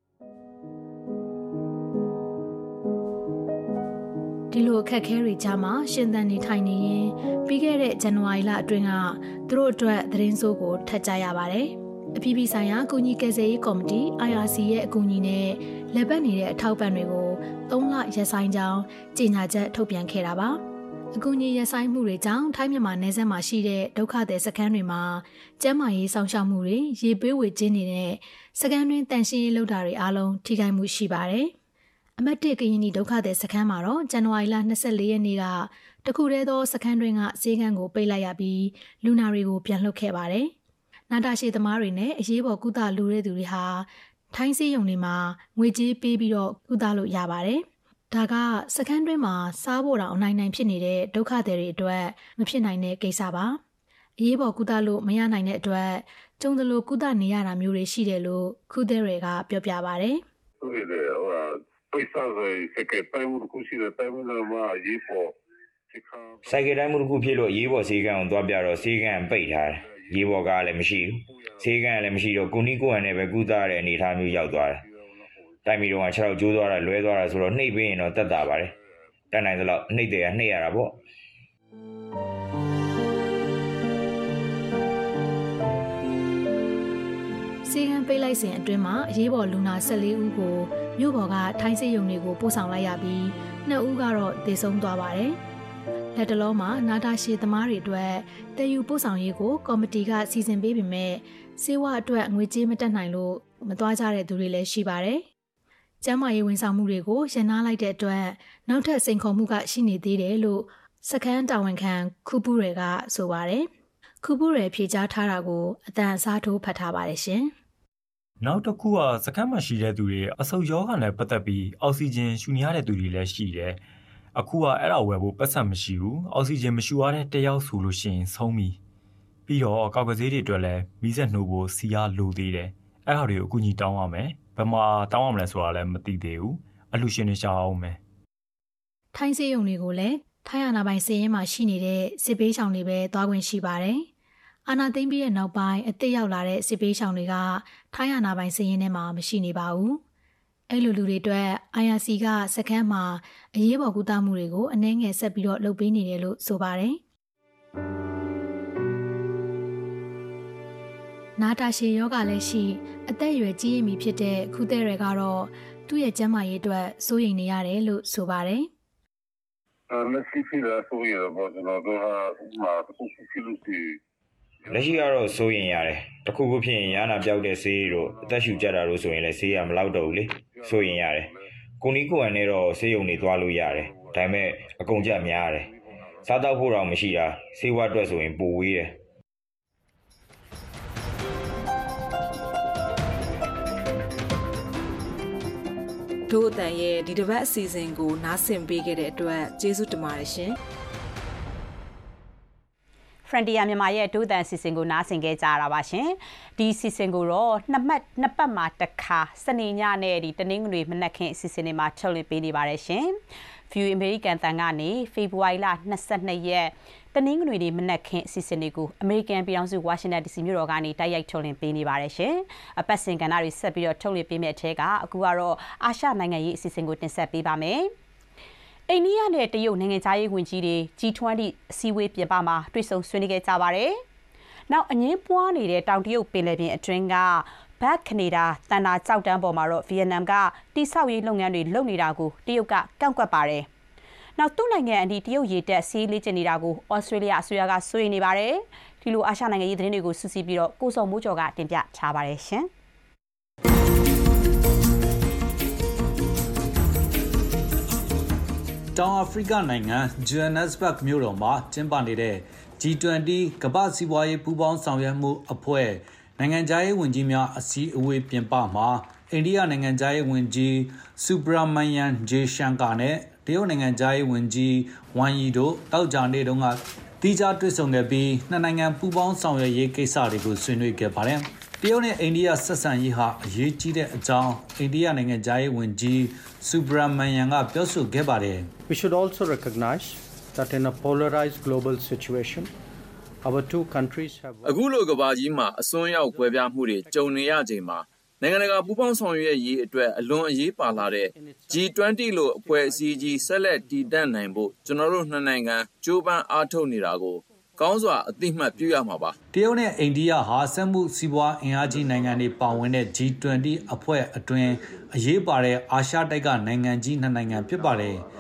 ဒီလိုအခက်အခဲတွေကြားမှာရှင်သန်နေထိုင်နေရင်ပြီးခဲ့တဲ့ဇန်နဝါရီလအတွင်းကသူတို့အတွက်သတင်းစိုးကိုထပ်ကြရပါတယ်အပြည်ပြည်ဆိုင်ရာကူညီကယ်ဆယ်ရေးကော်မတီ IRC ရဲ့အကူအညီနဲ့လက်ပတ်နေတဲ့အထောက်ပံ့တွေကို3လရက်ဆိုင်ကြောင်းကြေညာချက်ထုတ်ပြန်ခဲ့တာပါအကူအညီရဆိုင်မှုတွေကြောင့်ထိုင်းမြန်မာနယ်စပ်မှာရှိတဲ့ဒုက္ခသည်စခန်းတွေမှာကျန်းမာရေးစောင့်ရှောက်မှုတွေရေပေးဝေခြင်းနေတဲ့စခန်းတွင်တန်ရှင်းရေးလုပ်တာတွေအားလုံးထိခိုက်မှုရှိပါတယ်။အမှတ်၁ကရင်နီဒုက္ခသည်စခန်းမှာတော့ဇန်နဝါရီလ24ရက်နေ့ကတခုတည်းသောစခန်းတွင်ကဈေးကန်းကိုပိတ်လိုက်ရပြီးလူနာတွေကိုပြန်လွှတ်ခဲ့ပါတယ်။နာတာရှည်သမားတွေနဲ့အရေးပေါ်ကုသလူတဲ့သူတွေဟာထိုင်းစည်းရုံတွေမှာငွေကြေးပေးပြီးတော့ကုသလို့ရပါတယ်။ဒါကစခန်းတွင်းမှာစားဖို့တောင်အနိုင်နိုင်ဖြစ်နေတဲ့ဒုက္ခသည်တွေအတွက်မဖြစ်နိုင်တဲ့ကိစ္စပါ။အရေးပေါ်ကုသလို့မရနိုင်တဲ့အတွက်ကျုံသလိုကုသနေရတာမျိုးတွေရှိတယ်လို့ခုသည်တွေကပြောပြပါတယ်။ဟုတ်တယ်ဟိုပိတ်စားတဲ့စကတိုင်းမှုကိုရှိတဲ့တိုင်းမှုမှာရေးပေါ်စိုက်ကတိုင်းမှုတစ်ခုဖြစ်လို့ရေးပေါ်ဈေးကန်းကိုသွားပြတော့ဈေးကန်းပိတ်ထားတယ်ရေးပေါ်ကားလည်းမရှိဘူးဈေးကန်းလည်းမရှိတော့ကိုနီးကိုဟန်နဲ့ပဲကုသရတဲ့အနေအထားမျိုးရောက်သွားတယ်တိုင်းပြည်တော့6ကျိုးသွားတာလွဲသွားတာဆိုတော့နှိပ်ပေးရင်တော့တက်တာပါတယ်တက်နိုင်သလောက်နှိပ်တယ်ကနှိပ်ရတာပေါ့ဈေးကန်းပိတ်လိုက်စဉ်အတွင်းမှာအရေးပေါ်လူနာ14ဦးကိုမြို့ပေါ်ကထိုင်းစေယုံတွေကိုပို့ဆောင်လိုက်ရပြီး2ဦးကတော့သေဆုံးသွားပါတယ်။လက်တလုံးမှာနာတာရှည်သမားတွေအတွက်တည်ယူပို့ဆောင်ရေးကိုကော်မတီကစီစဉ်ပေးပေမဲ့စေဝါအတွက်ငွေကြေးမတက်နိုင်လို့မသွားကြတဲ့သူတွေလည်းရှိပါတယ်။ကျန်းမာရေးဝန်ဆောင်မှုတွေကိုရန်နာလိုက်တဲ့အတွက်နောက်ထပ်စိန်ခေါ်မှုကရှိနေသေးတယ်လို့စခန်းတာဝန်ခံခုပူတွေကဆိုပါတယ်။ခုပူတွေဖြေကြားထားတာကိုအတန်အစားထိုးဖတ်ထားပါတယ်ရှင်။နောက်တစ်ခုကစခန်းမှာရှိတဲ့သူတွေအဆုတ်ရောဂါနဲ့ပတ်သက်ပြီးအောက်ဆီဂျင်ရှူနေရတဲ့သူတွေလည်းရှိတယ်။အခုကအဲ့ဒါဝယ်ဖို့ပတ်စံမရှိဘူး။အောက်ဆီဂျင်မရှူရတဲ့တယောက်ဆိုလို့ရှိရင်ဆုံးပြီ။ပြီးတော့ကောက်ကဆေးတွေအတွက်လည်းမီးစက်နှိုးဖို့စီရလိုသေးတယ်။အဲ့ဒါတွေကိုအကူအညီတောင်းရမယ်။ဘယ်မှာတောင်းရမလဲဆိုတာလည်းမသိသေးဘူး။အလှူရှင်တွေရှာအောင်မယ်။ထိုင်းစေယုံတွေကိုလည်းထိုင်းအာဏာပိုင်စည်ရင်မှာရှိနေတဲ့စစ်ပေးဆောင်တွေပဲသွားခွင့်ရှိပါတယ်။အာဏာသိမ်းပြီးတဲ့နောက်ပိုင်းအသစ်ရောက်လာတဲ့စစ်ပေးဆောင်တွေကထိုင်းအာဏာပိုင်စည်ရင်ထဲမှာမရှိနေပါဘူး။အဲ့လိုလူတွေအတွက် IRC ကစခန်းမှာအရေးပေါ်ကုသမှုတွေကိုအနည်းငယ်ဆက်ပြီးတော့လုပ်ပေးနေတယ်လို့ဆိုပါတယ်။နာတာရှည်ယောဂလည်းရှိအသက်အရွယ်ကြီးရမီဖြစ်တဲ့ခုသည်တွေကတော့သူ့ရဲ့ကျန်းမာရေးအတွက်စိုးရိမ်နေရတယ်လို့ဆိုပါတယ်။လက်ရှိဖြစ်တာဆိုရတော့ကျွန်တော်တို့ဟာအခုဖြစ်လို့ဒီလက်ရှိကတော့စိုးရင်ရတယ်တခုခုဖြစ်ရင်ရနာပြောက်တဲ့ဆေးတို့အသက်ရှူကြတာတို့ဆိုရင်လည်းဆေးရမလောက်တော့ဘူးလေစိုးရင်ရတယ်ကိုနီးကိုဟန်နဲ့တော့ဆေးရုံတွေသွားလို့ရတယ်ဒါပေမဲ့အကုန်ကြများရတယ်စားတော့ဖို့တော့မရှိတာဆေးဝါးအတွက်ဆိုရင်ပိုဝေးတယ်တို့အတန်ရဲ့ဒီတစ်ပတ်အစီအစဉ်ကိုနားဆင်ပေးခဲ့တဲ့အတွက်ကျေးဇူးတင်ပါတယ်ရှင်။ Frontier မြန်မာရဲ့ဒုသန်စီစဉ်ကိုနားဆင်ခဲ့ကြရတာပါရှင်။ဒီစီစဉ်ကိုတော့နှစ်ပတ်မှာတစ်ခါစနေညနဲ့ဒီတနင်္ဂနွေမနက်ခင်းစီစဉ်တွေမှာထုတ်လွှင့်ပေးနေပါတယ်ရှင်။ View American တန်ကနေဖေဖော်ဝါရီလ22ရက်တနင်္ဂနွေနေ့မနက်ခင်းစီစဉ်တွေကို American ပြည်ထောင်စု Washington DC မြို့တော်ကနေတိုက်ရိုက်ထုတ်လွှင့်ပေးနေပါတယ်ရှင်။အပတ်စဉ်ကဏ္ဍတွေဆက်ပြီးတော့ထုတ်လွှင့်ပေးမယ့်အထက်ကအခုကတော့အာရှနိုင်ငံရေးအစီအစဉ်ကိုတင်ဆက်ပေးပါမယ်။အိန္ဒိယနဲ့တရုတ်နိုင်ငံသားရေးဝန်ကြီးတွေ G20 အစည်းအဝေးပြင်ပမှာတွေ့ဆုံဆွေးနွေးခဲ့ကြပါတယ်။နောက်အငင်းပွားနေတဲ့တောင်တရုတ်ပင်လယ်ပြင်အတွင်းကဘတ်ကနေဒါတန်တာကြောက်တန်းပေါ်မှာတော့ဗီယက်နမ်ကတိဆောက်ရေးလုပ်ငန်းတွေလုပ်နေတာကိုတရုတ်ကကန့်ကွက်ပါတယ်။နောက်သူ့နိုင်ငံအဒီတရုတ်ရေတပ်စီးလေ့ကျင့်နေတာကိုဩစတြေးလျအစိုးရကစိုးရိမ်နေပါတယ်။ဒီလိုအာရှနိုင်ငံရေးသတင်းတွေကိုစုစည်းပြီးတော့ကိုစောမိုးကျော်ကတင်ပြထားပါတယ်ရှင်။တောင်အာဖရိကနိုင်ငံ Johannesburg မြို့တော်မှာကျင်းပနေတဲ့ G20 ကမ္ဘာ့စီးပွားရေးပူးပေါင်းဆောင်ရွက်မှုအဖွဲ့နိုင်ငံခြားရေးဝန်ကြီးများအစည်းအဝေးပြင်ပမှာအိန္ဒိယနိုင်ငံခြားရေးဝန်ကြီး Subrahmanyam Jaishankar နဲ့တရုတ်နိုင်ငံခြားရေးဝန်ကြီး Wang Yi တို့တောက်ကြနေ့တုန်းကတိကျတွေ့ဆုံခဲ့ပြီးနှစ်နိုင်ငံပူးပေါင်းဆောင်ရွက်ရေးကိစ္စတွေကိုဆွေးနွေးခဲ့ပါတယ်။တရုတ်နဲ့အိန္ဒိယဆက်ဆံရေးဟာအရေးကြီးတဲ့အကြောင်းအိန္ဒိယနိုင်ငံခြားရေးဝန်ကြီး Subrahmanyam ကပြောဆိုခဲ့ပါတယ်။ We should also recognize that in a polarized global situation our two countries have အခုလိုကမ္ဘာကြီးမှာအစွန်းရောက်ကွဲပြားမှုတွေကြုံနေရချိန်မှာနိုင်ငံတကာပူးပေါင်းဆောင်ရွက်ရေးအတွက်အလွန်အရေးပါလာတဲ့ G20 လို့အဖွဲ့အစည်းကြီးဆက်လက်တည်တံ့နိုင်ဖို့ကျွန်တော်တို့နှစ်နိုင်ငံကြိုးပမ်းအားထုတ်နေတာကိုကောင်းစွာအသိမှတ်ပြုရမှာပါတရုတ်နဲ့အိန္ဒိယဟာစက်မှုစီးပွားအင်အားကြီးနိုင်ငံတွေပါဝင်တဲ့ G20 အဖွဲ့အတွင်းအရေးပါတဲ့အာရှတိုက်ကနိုင်ငံကြီးနှစ်နိုင်ငံဖြစ်ပါတယ်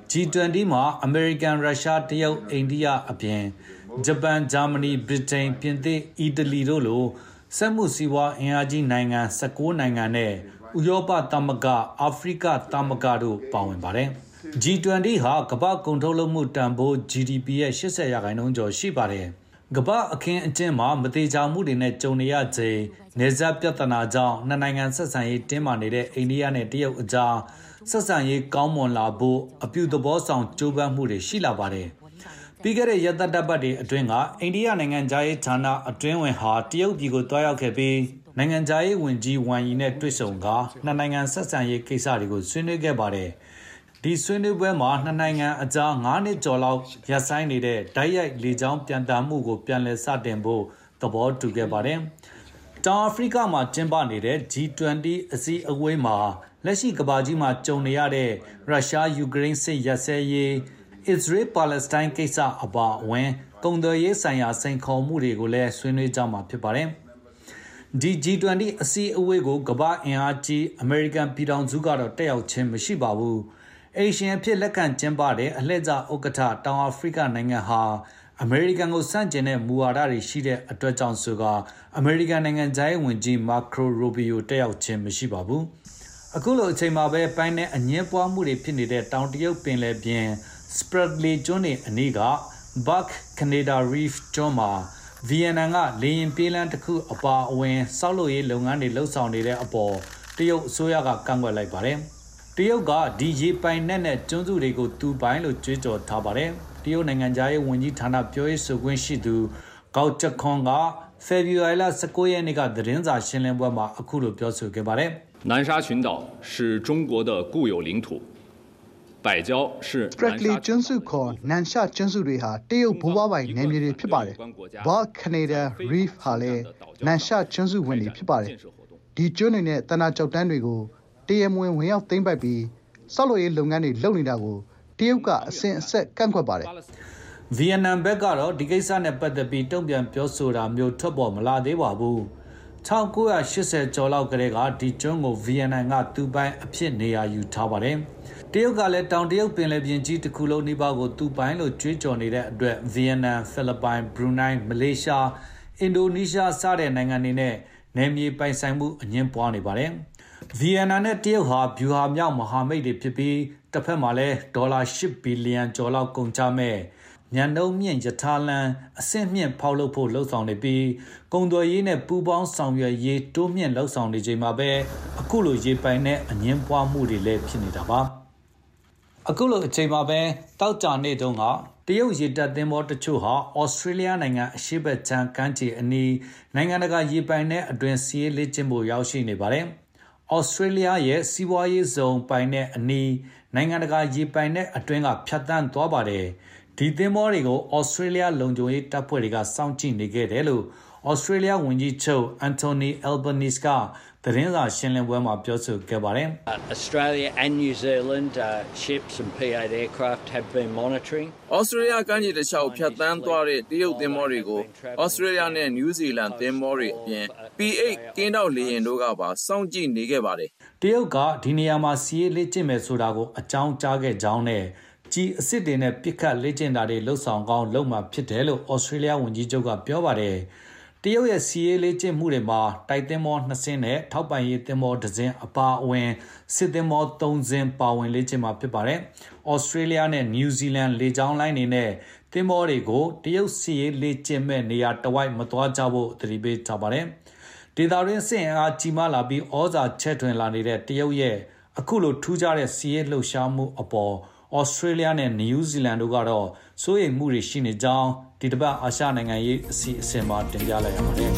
G20 မှာအမေရိကန်ရုရှားတရုတ်အိန္ဒိယအပြင်ဂျပန်ဂျာမနီဗြိတိန်ပြင်သစ်အီတလီတို့လိုစက်မှုစီးပွားအင်အားကြီးနိုင်ငံ19နိုင်ငံနဲ့ဥရောပသမဂ္ဂအာဖရိကသမဂ္ဂတို့ပါဝင်ပါတယ် G20 ဟာကမ္ဘာကုန်ထုတ်လုပ်မှုတန်ဖိုး GDP ရဲ့80%ကျော်ရှိပါတယ်ကမ္ဘာအခင်းအကျင်းမှာမတိကျမှုတွေနဲ့ကြုံနေရချိန်နေဇက်ပြဿနာကြောင့်နှစ်နိုင်ငံဆက်ဆံရေးတင်းမာနေတဲ့အိန္ဒိယနဲ့တရုတ်အကြားဆက်ဆံရေးကောင်းမွန်လာဖို့အပြုသဘောဆောင်ကြိုးပမ်းမှုတွေရှိလာပါတယ်ပြီးခဲ့တဲ့ရက်သတ္တပတ်တွေအတွင်းကအိန္ဒိယနိုင်ငံသားရေးဌာနအတွင်းဝင်ဟာတရုတ်ပြည်ကိုတွားရောက်ခဲ့ပြီးနိုင်ငံသားရေးဝန်ကြီးဝမ်ယီနဲ့တွေ့ဆုံကနှစ်နိုင်ငံဆက်ဆံရေးကိစ္စတွေကိုဆွေးနွေးခဲ့ပါတယ်ဒီဆွေးနွေးပွဲမှာနှစ်နိုင်ငံအကြား9နှစ်ကျော်လောက်ရပ်ဆိုင်းနေတဲ့ဓာတ်ရိုက်လေကြောင်းပြန်တမ်းမှုကိုပြန်လည်စတင်ဖို့သဘောတူခဲ့ပါတယ်တောင်အာဖရိကမှာကျင်းပနေတဲ့ G20 အစည်းအဝေးမှာလက်ရှိကမ္ဘာကြီးမှာကြုံနေရတဲ့ရုရှားယူကရိန်းစစ်ရပ်စဲရေးအစ္စရေးပါလက်စတိုင်းကိစ္စအပါအဝင်ကုန်သွယ်ရေးဆိုင်ရာစိန်ခေါ်မှုတွေကိုလည်းဆွေးနွေးကြမှာဖြစ်ပါတယ်ဒီ G20 အစည်းအဝေးကိုကမ္ဘာအင်အားကြီးအမေရိကန်ပြည်ထောင်စုကတော့တက်ရောက်ခြင်းမရှိပါဘူးအေရှန်အဖြစ်လက်ခံကျင်းပတဲ့အလှည့်ကျဥက္ကဋ္ဌတောင်အာဖရိကနိုင်ငံဟာအမေရိကန်ကိုစန့်ကျင်တဲ့မူဝါဒတွေရှိတဲ့အတွက်ကြောင့်ဆိုကအမေရိကန်နိုင်ငံသားရေးဝန်ကြီးမာခရိုရိုဘီယိုတက်ရောက်ခြင်းမရှိပါဘူးအခုလိုအချိန်မှာပဲပိုင်းနဲ့အငင်းပွားမှုတွေဖြစ်နေတဲ့တောင်တရုတ်ပင်လယ်ပြင်စပရက်လီကျွန်းနေအနီးကဘတ်ကနေဒါရီဖ်ကျွန်းမှာဗီယက်နမ်ကလေယာဉ်ပြေးလမ်းတစ်ခုအပါအဝင်စောက်လုပ်ရေးလုပ်ငန်းတွေလှုပ်ဆောင်နေတဲ့အပေါ်တရုတ်အစိုးရကကန့်ကွက်လိုက်ပါတယ်တရုတ်ကဒီရေပိုင်နဲ့ကျွန်းစုတွေကိုတူပိုင်လို့ကြွေးကြော်ထားပါတယ်တရုတ်နိုင်ငံသားရေးဝန်ကြီးဌာနပြောရေးဆိုခွင့်ရှိသူဂေါက်ချက်ခွန်ကဖေဖော်ဝါရီလ19ရက်နေ့ကသတင်းစာရှင်းလင်းပွဲမှာအခုလိုပြောဆိုခဲ့ပါတယ်南沙群岛是中国的固有领土百礁是 Spratly ကျွန်းစုခေါ်နန်ရှာကျွန်းစုတွေဟာတရုတ်ဘိုးဘွားပိုင်နယ်မြေတွေဖြစ်ပါတယ်။ Bal Canada Reef ဟာလည်းနန်ရှာကျွန်းစုဝင်တွေဖြစ်ပါတယ်။ဒီကျွန်းတွေနဲ့တနာကြောက်တန်းတွေကိုတရမဝင်ဝင်ရောက်သိမ်းပိုက်ပြီးဆောက်လုပ်ရေးလုပ်ငန်းတွေလုပ်နေတာကိုတရုတ်ကအစဉ်အဆက်ကန့်ကွက်ပါတယ်။ဗီယက်နမ်ဘက်ကတော့ဒီကိစ္စနဲ့ပတ်သက်ပြီးတုံ့ပြန်ပြောဆိုတာမျိုးထွက်ပေါ်မလာသေးပါဘူး။1980ကျော်လောက်ကတည်းကဒီကျွန်းကိုဗီယက်နမ်ကသူပိုင်အဖြစ်နေရာယူထားပါတယ်။တရုတ်ကလည်းတောင်တရုတ်ပင်လယ်ပြင်ကြီးတစ်ခုလုံးနှိပါကိုသူပိုင်လို့ကြွေးကြော်နေတဲ့အတွက်ဗီယက်နမ်၊ဖိလစ်ပိုင်၊ဘရူနိုင်း၊မလေးရှား၊အင်ဒိုနီးရှားစတဲ့နိုင်ငံတွေနဲ့နယ်မြေပိုင်ဆိုင်မှုအငြင်းပွားနေပါတယ်။ဗီယက်နမ်နဲ့တရုတ်ဟာဗျူဟာမြောက်မဟာမိတ်တွေဖြစ်ပြီးတစ်ဖက်မှာလည်းဒေါ်လာ8ဘီလီယံကျော်လောက်ကုန်ကျမဲ့ညံနှုံမြင့်ယထာလန်အဆင့်မြင့်ဖောက်လုပ်ဖို့လှုံ့ဆော်နေပြီးကုန်သွယ်ရေးနဲ့ပူးပေါင်းဆောင်ရွက်ရေးတိုးမြင့်လှုံ့ဆော်နေချိန်မှာပဲအခုလိုရေပိုင်နဲ့အငင်းပွားမှုတွေလည်းဖြစ်နေတာပါအခုလိုအချိန်မှာပဲတောက်ကြနေတုန်းကတရုတ်ရေတပ်သင်္ဘောတချို့ဟာဩစတြေးလျနိုင်ငံအရှေ့ဘက်ခြမ်းကမ်းခြေအနီးနိုင်ငံတကာရေပိုင်နဲ့အတွင်စီးရေးလေ့ကျင့်ဖို့ရောက်ရှိနေပါတယ်ဩစတြေးလျရဲ့စီးပွားရေးဇုံပိုင်နဲ့အနီးနိုင်ငံတကာရေပိုင်နဲ့အတွင်းကဖြတ်တန်းသွားပါတယ်ဒီသင်္ဘောတွေကိုဩစတြေးလျလုံခြုံရေးတပ်ဖွဲ့တွေကစောင့်ကြည့်နေခဲ့တယ်လို့ဩစတြေးလျဝန်ကြီးချုပ်အန်တိုနီအယ်ဘနီစ်ကသတင်းစာရှင်းလင်းပွဲမှာပြောဆိုခဲ့ပါတယ် Australia and New Zealand ships and P8 aircraft have been monitoring Australia ကမ်းခြေတစ်လျှောက်ဖြတ်တန်းသွားတဲ့တရုတ်သင်္ဘောတွေကို Australia နဲ့ New Zealand သင်္ဘောတွေအပြင် P8 ကင်းတောက်လေယာဉ်တို့ကပါစောင့်ကြည့်နေခဲ့ပါတယ်တရုတ်ကဒီနေရာမှာစီးရေးလေ့ကျင့်မယ်ဆိုတာကိုအကြောင်းကြားခဲ့ကြောင်းနဲ့ကြီးအစ်စ်တွေနဲ့ပြစ်ခတ်လေ့ကျင့်တာတွေလှုပ်ဆောင်ကောင်းလုပ်မှာဖြစ်တယ်လို့ Australia ဝန်ကြီးချုပ်ကပြောပါတယ်တရုတ်ရဲ့စီးရေးလေ့ကျင့်မှုတွေမှာတိုက်သင်္ဘော2စင်းနဲ့ထောက်ပံ့ရေးသင်္ဘော1စင်းအပါအဝင်စစ်သင်္ဘော3စင်းပါဝင်လေ့ကျင့်မှာဖြစ်ပါတယ်။ Australia နဲ့ New Zealand လေကြောင်းလိုင်းတွေနဲ့သင်္ဘောတွေကိုတရုတ်စီးရေးလေ့ကျင့်မဲ့နေရာတစ်ဝိုက်မသွားကြဖို့သတိပေးထားပါတယ်။ဒေသတွင်းစစ်အားကြီးမားလာပြီးဩဇာချဲ့ထွင်လာနေတဲ့တရုတ်ရဲ့အခုလိုထူးခြားတဲ့စီးရေးလှုပ်ရှားမှုအပေါ်Australia နဲ့ New Zealand တို့ကတော့စိုးရိမ်မှုတွေရှိနေကြောင်းဒီတစ်ပတ်အာရှနိုင်ငံရေးအစီအစဉ်မှာတင်ပြလိုက်ရပါတယ်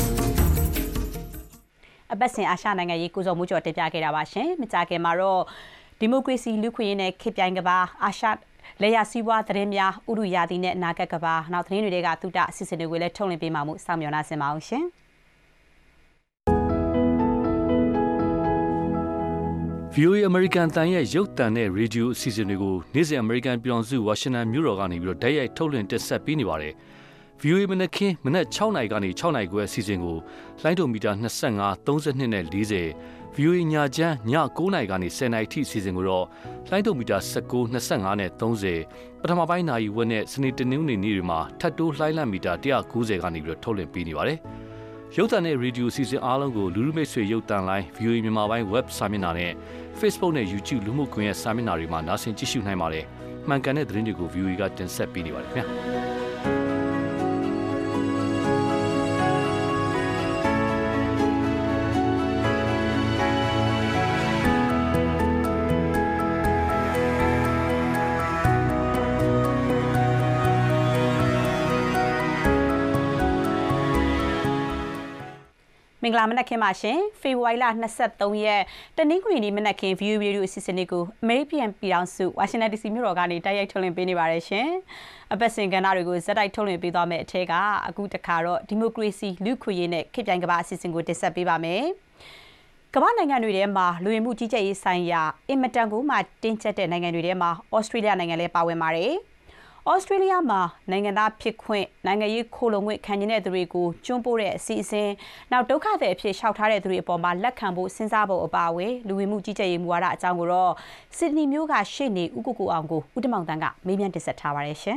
။အပတ်စဉ်အာရှနိုင်ငံရေးကိုစုံမှုကျော်တင်ပြခဲ့တာပါရှင်။မကြခင်မှာတော့ဒီမိုကရေစီလူခွင့်ရေးနဲ့ခေတ်ပြိုင်ကဘာအာရှလေယာစီးပွားသတင်းများဥရုယာတီနဲ့နာဂတ်ကဘာနောက်သတင်းတွေကသုတအစီအစဉ်တွေကိုလည်းထုတ်လွှင့်ပေးမှာမို့စောင့်မျှော်နှားဆင်ပါအောင်ရှင်။ VOA American တန်ရဲ့ရုပ်သံနဲ့ရေဒီယိုအစီအစဉ်တွေကိုနေ့စဉ် American ပြည်တော်စုဝါရှင်တန်မြို့တော်ကနေပြီးတော့ဓာတ်ရိုက်ထုတ်လွှင့်တင်ဆက်ပေးနေပါတယ်။ VOA မနက်ခင်းမနက်6:00နာရီကနေ6:00နာရီခွဲအစီအစဉ်ကိုလိုင်းဒိုမီတာ25 32နဲ့40 VOA ညချမ်းည9:00နာရီကနေ10:00နာရီထိစီစဉ်ကိုတော့လိုင်းဒိုမီတာ19 25နဲ့30ပထမပိုင်းနာရီဝက်နဲ့စနေတနင်္ဂနွေနေ့တွေမှာထပ်တိုးလှိုင်းလံမီတာ190ကနေပြီးတော့ထုတ်လွှင့်ပေးနေပါတယ်။ရုပ်သံနဲ့ရေဒီယိုစီစဉ်အားလုံးကိုလူလူမိတ်ဆွေရုပ်သံလိုင်း VOA မြန်မာပိုင်း web စာမျက်နှာနဲ့ Facebook နဲ့ YouTube လူမှုကွန်ရက်စာမျက်နှာတွေမှာနားဆင်ကြည့်ရှုနိုင်ပါတယ်။မှန်ကန်တဲ့သတင်းတွေကို VOA ကတင်ဆက်ပေးနေပါတယ်ခင်ဗျာ။မင်္ဂလာမနက်ခင်းပါရှင်ဖေဖော်ဝါရီလ23ရက်တနင်္ဂနွေနေ့မနက်ခင်း View Radio အစီအစဉ်လေးကို American ပြည်ထောင်စုဝါရှင်တန် DC မြို့တော်ကနေတိုက်ရိုက်ထုတ်လွှင့်ပေးနေပါတယ်ရှင်အပတ်စဉ်ကဏ္ဍတွေကိုဇက်တိုက်ထုတ်လွှင့်ပေးသွားမယ့်အထက်ကအခုတခါတော့ဒီမိုကရေစီလူ့ခွင့်ရေးနဲ့ခေတ်ပြိုင်ကမ္ဘာအစီအစဉ်ကိုတင်ဆက်ပေးပါမယ်ကမ္ဘာနိုင်ငံတွေထဲမှာလူဝင်မှုကြီးကြပ်ရေးဆိုင်ရာအင်မတန်ကိုမှတင်းကျပ်တဲ့နိုင်ငံတွေထဲမှာဩစတြေးလျနိုင်ငံလည်းပါဝင်ပါတယ်ဩစတြေးလျမှာနိုင်ငံသားဖြစ်ခွင့်နိုင်ငံရေးခိုလုံခွင့်ခံနေတဲ့သူတွေကိုကျွန်းပို့တဲ့အစီအစဉ်နောက်ဒုက္ခသည်အဖြစ်လျှောက်ထားတဲ့သူတွေအပေါ်မှာလက်ခံဖို့စဉ်းစားဖို့အပါအဝင်လူဝင်မှုကြီးကြပ်ရေးမူဝါဒအကြောင်းကိုတော့စစ်ဒနီမြို့ကရှေ့နေဦးကိုကိုအောင်ကိုဦးတမောင်တန်းကမေးမြန်းတင်ဆက်ထားပါတယ်ရှင်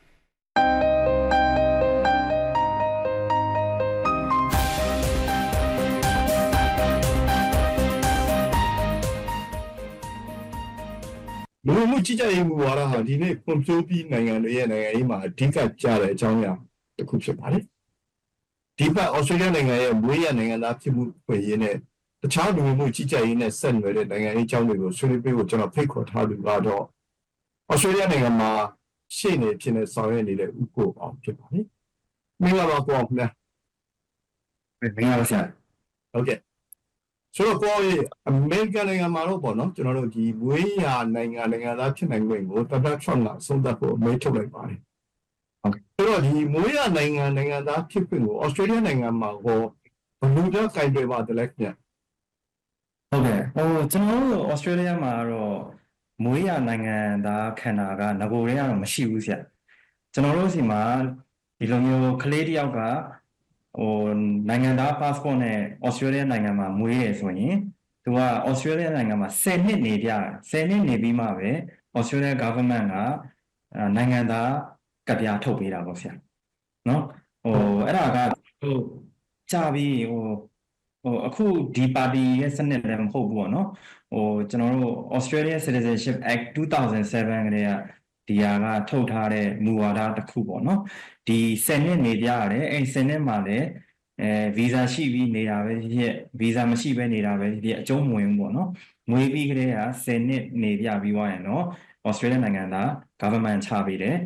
လူမှုကြီးကြပ်ရေးမူဝါဒဟာဒီနေ့ဖွံ့ဖြိုးပြီးနိုင်ငံတွေရဲ့နိုင်ငံရေးမှာအဓိကကျတဲ့အကြောင်းအရာတစ်ခုဖြစ်ပါတယ်။ဒီပတ်ဩစတြေးလျနိုင်ငံရဲ့မွေးရနိုင်ငံသားဖြစ်မှုဖွင့်ရေးနဲ့တခြားလူမှုကြီးကြပ်ရေးနဲ့ဆက်နွယ်တဲ့နိုင်ငံရေးအကြောင်းတွေကိုဆွေးနွေးပေးဖို့ကျွန်တော်ဖိတ်ခေါ်ထားသူကတော့ဩစတြေးလျနိုင်ငံမှာရှေ့နေဖြစ်နေဆောင်ရွက်နေတဲ့ဥကိုအောင်ဖြစ်ပါတယ်။မင်္ဂလာပါကိုအောင်ခင်ဗျာ။မင်္ဂလာပါဆရာ။ဟုတ်ကဲ့ဆိုတော့ကိုယ်အမေရိကန်နိုင်ငံမှာတော့ပေါ့နော်ကျွန်တော်တို့ဒီမွေးရာနိုင်ငံသားဖြစ်နိုင်ခွင့်ကိုသမ္မတထရမ့်ကအဆုံးသတ်ဖို့အမိန့်ထုတ်လိုက်ပါတယ်။ဟုတ်ကဲ့ဆိုတော့ဒီမွေးရာနိုင်ငံသားဖြစ်ခွင့်ကိုဩစတြေးလျနိုင်ငံမှာဟောဘယ်လိုကြောင့်ကင်တွယ်ပါတယ်လဲခင်ဗျ။ဟုတ်ကဲ့ကျွန်တော်တို့ဩစတြေးလျမှာတော့မွေးရာနိုင်ငံသားခံတာကငကိုတွေကတော့မရှိဘူးဆရာ။ကျွန်တော်တို့စီမှာဒီလိုမျိုးကလေးတယောက်ကနိုင်ငံသား passport နဲ့ Australia နိုင်ငံမှာမွေးရဆိုရင်သူက Australia နိုင်ငံမှာ10နှစ်နေပြ10နှစ်နေပြီးမှပဲ Australia government ကနိုင်ငံသားကဒ်ပြားထုတ်ပေးတာပေါ့ဆရာနော်အဲ့ဒါကကြာပြီးအခုဒီပါတီရဲ့စနစ်လည်းမဟုတ်ဘူးပေါ့နော်ကျွန်တော်တို့ Australia Citizenship Act 2007ကတည်းကဒီဟာကထုတ်ထားတဲ့မူဝါဒတစ်ခုပေါ့နော်ဒီ10နှစ်နေပြရတယ်အဲ့10နှစ်မှာလည်းဗီဇာရှိပြီးနေတာပဲဖြစ်ဗီဇာမရှိဘဲနေတာပဲဖြစ်အကျုံးမဝင်ဘူးပေါ့နော်ငွေပြီးကလေးက10နှစ်နေပြပြီးသွားရင်တော့ Australia နိုင်ငံသား government ချပေးတယ်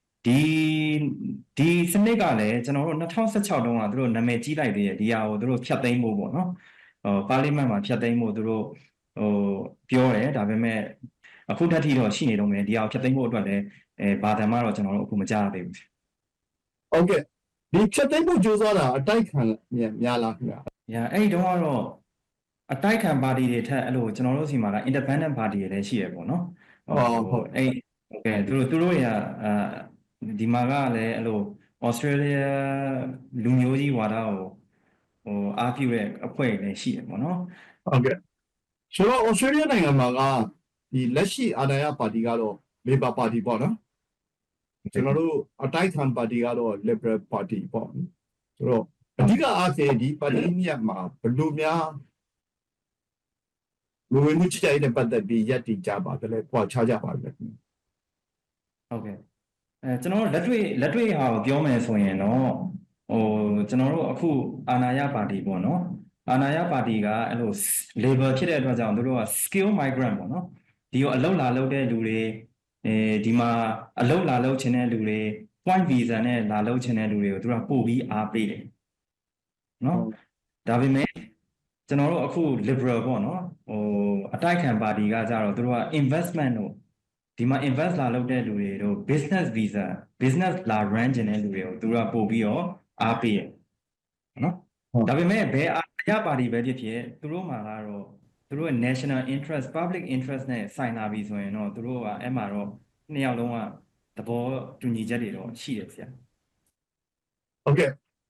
ဒီစနစ်ကလည်းကျွန်တော်တို့2016တုန်းကသူတို့နာမည်ကြီးလိုက်သေးတယ်ဒီဟာကိုသူတို့ဖျက်သိမ်းဖို့ပေါ့နော်ပါလီမန်မှာဖျက်သိမ်းဖို့သူတို့ပြောတယ်ဒါပေမဲ့အခုထက်ထိတော့ရှိနေတော့မယ်ဒီဟာကိုဖျက်သိမ်းဖို့အတွက်လည်းဘာတမ်းမှတော့ကျွန်တော်တို့အခုမကြားသေးဘူးဟုတ်ကဲ့ဒီဖြတ်သိမ်းဖို့ကြိုးစားတာအတိုက်ခံများလားခင်ဗျာ။အဲ့ဒီတော့ကတော့အတိုက်ခံပါတီတွေထက်အဲ့လိုကျွန်တော်တို့စီမှာက independent party တွေလည်းရှိရပေါ့နော်။ဟုတ်အဲ့ဟုတ်ကဲ့သူတို့ရဒီမှာကလည်းအဲ့လို Australia လူမျိုးကြီးဝါဒကိုအားပြုတဲ့အဖွဲ့တွေလည်းရှိတယ်ပေါ့နော်။ဟုတ်ကဲ့ဆိုတော့ Australia နိုင်ငံမှာကဒီလက်ရှိအာဏာရပါတီကတော့ Labor Party ပေါ့နော်ကျွန်တော်တို့အတိုက်ခံပါတီကတော့ Liberal Party ပေါ့ဆိုတော့အဓိကအားဖြင့်ဒီပါတီမြတ်မှာဘယ်လိုများလူဝင်မှုကြီးကြပ်ရေးနဲ့ပတ်သက်ပြီးရပ်တည်ကြပါတယ်လဲပွားခြားကြပါလဲဟုတ်ကဲ့ကျွန်တော်တို့လက်တွေ့ဟာကိုပြောမယ်ဆိုရင်တော့ကျွန်တော်တို့အခုအာဏာရပါတီပေါ့နော်အာဏာရပါတီကအဲ့လို labor ဖြစ်တဲ့အတွက်ကြောင့်တို့က skill migrant ပေါ့နော်ဒီကိုအလုပ်လာလုပ်တဲ့လူတွေဒီမှာအလုပ်လာလုပ်ချင်တဲ့လူတွေ point visa နဲ့လာလုပ်ချင်တဲ့လူတွေကိုသူကပို့ပြီးအားပေးတယ်နော်ဒါပေမဲ့ကျွန်တော်တို့အခု liberal ပေါ့နော်အတိုက်ခံပါတီကကြတော့သူတို့က investment တို့ဒီမှာ invest လာလုပ်တဲ့လူတွေတို့ business visa business လာ run ချင်တဲ့လူတွေကိုသူတို့ကပို့ပြီးတော့အားပေးတယ်နော်ဒါပေမဲ့ဘယ်အရာပါတီပဲဖြစ်ဖြစ်သူတို့မှာကတော့သူတို့ရဲ့ national interest public interest နဲ့ဆိုင်လာပြီဆိုရင်တော့သူတို့ကအဲ့မှာတော့နှစ်ယောက်လုံးက သဘောတူညီချက်တွေတော့ရှိတယ်ဆရာဟုတ်ကဲ့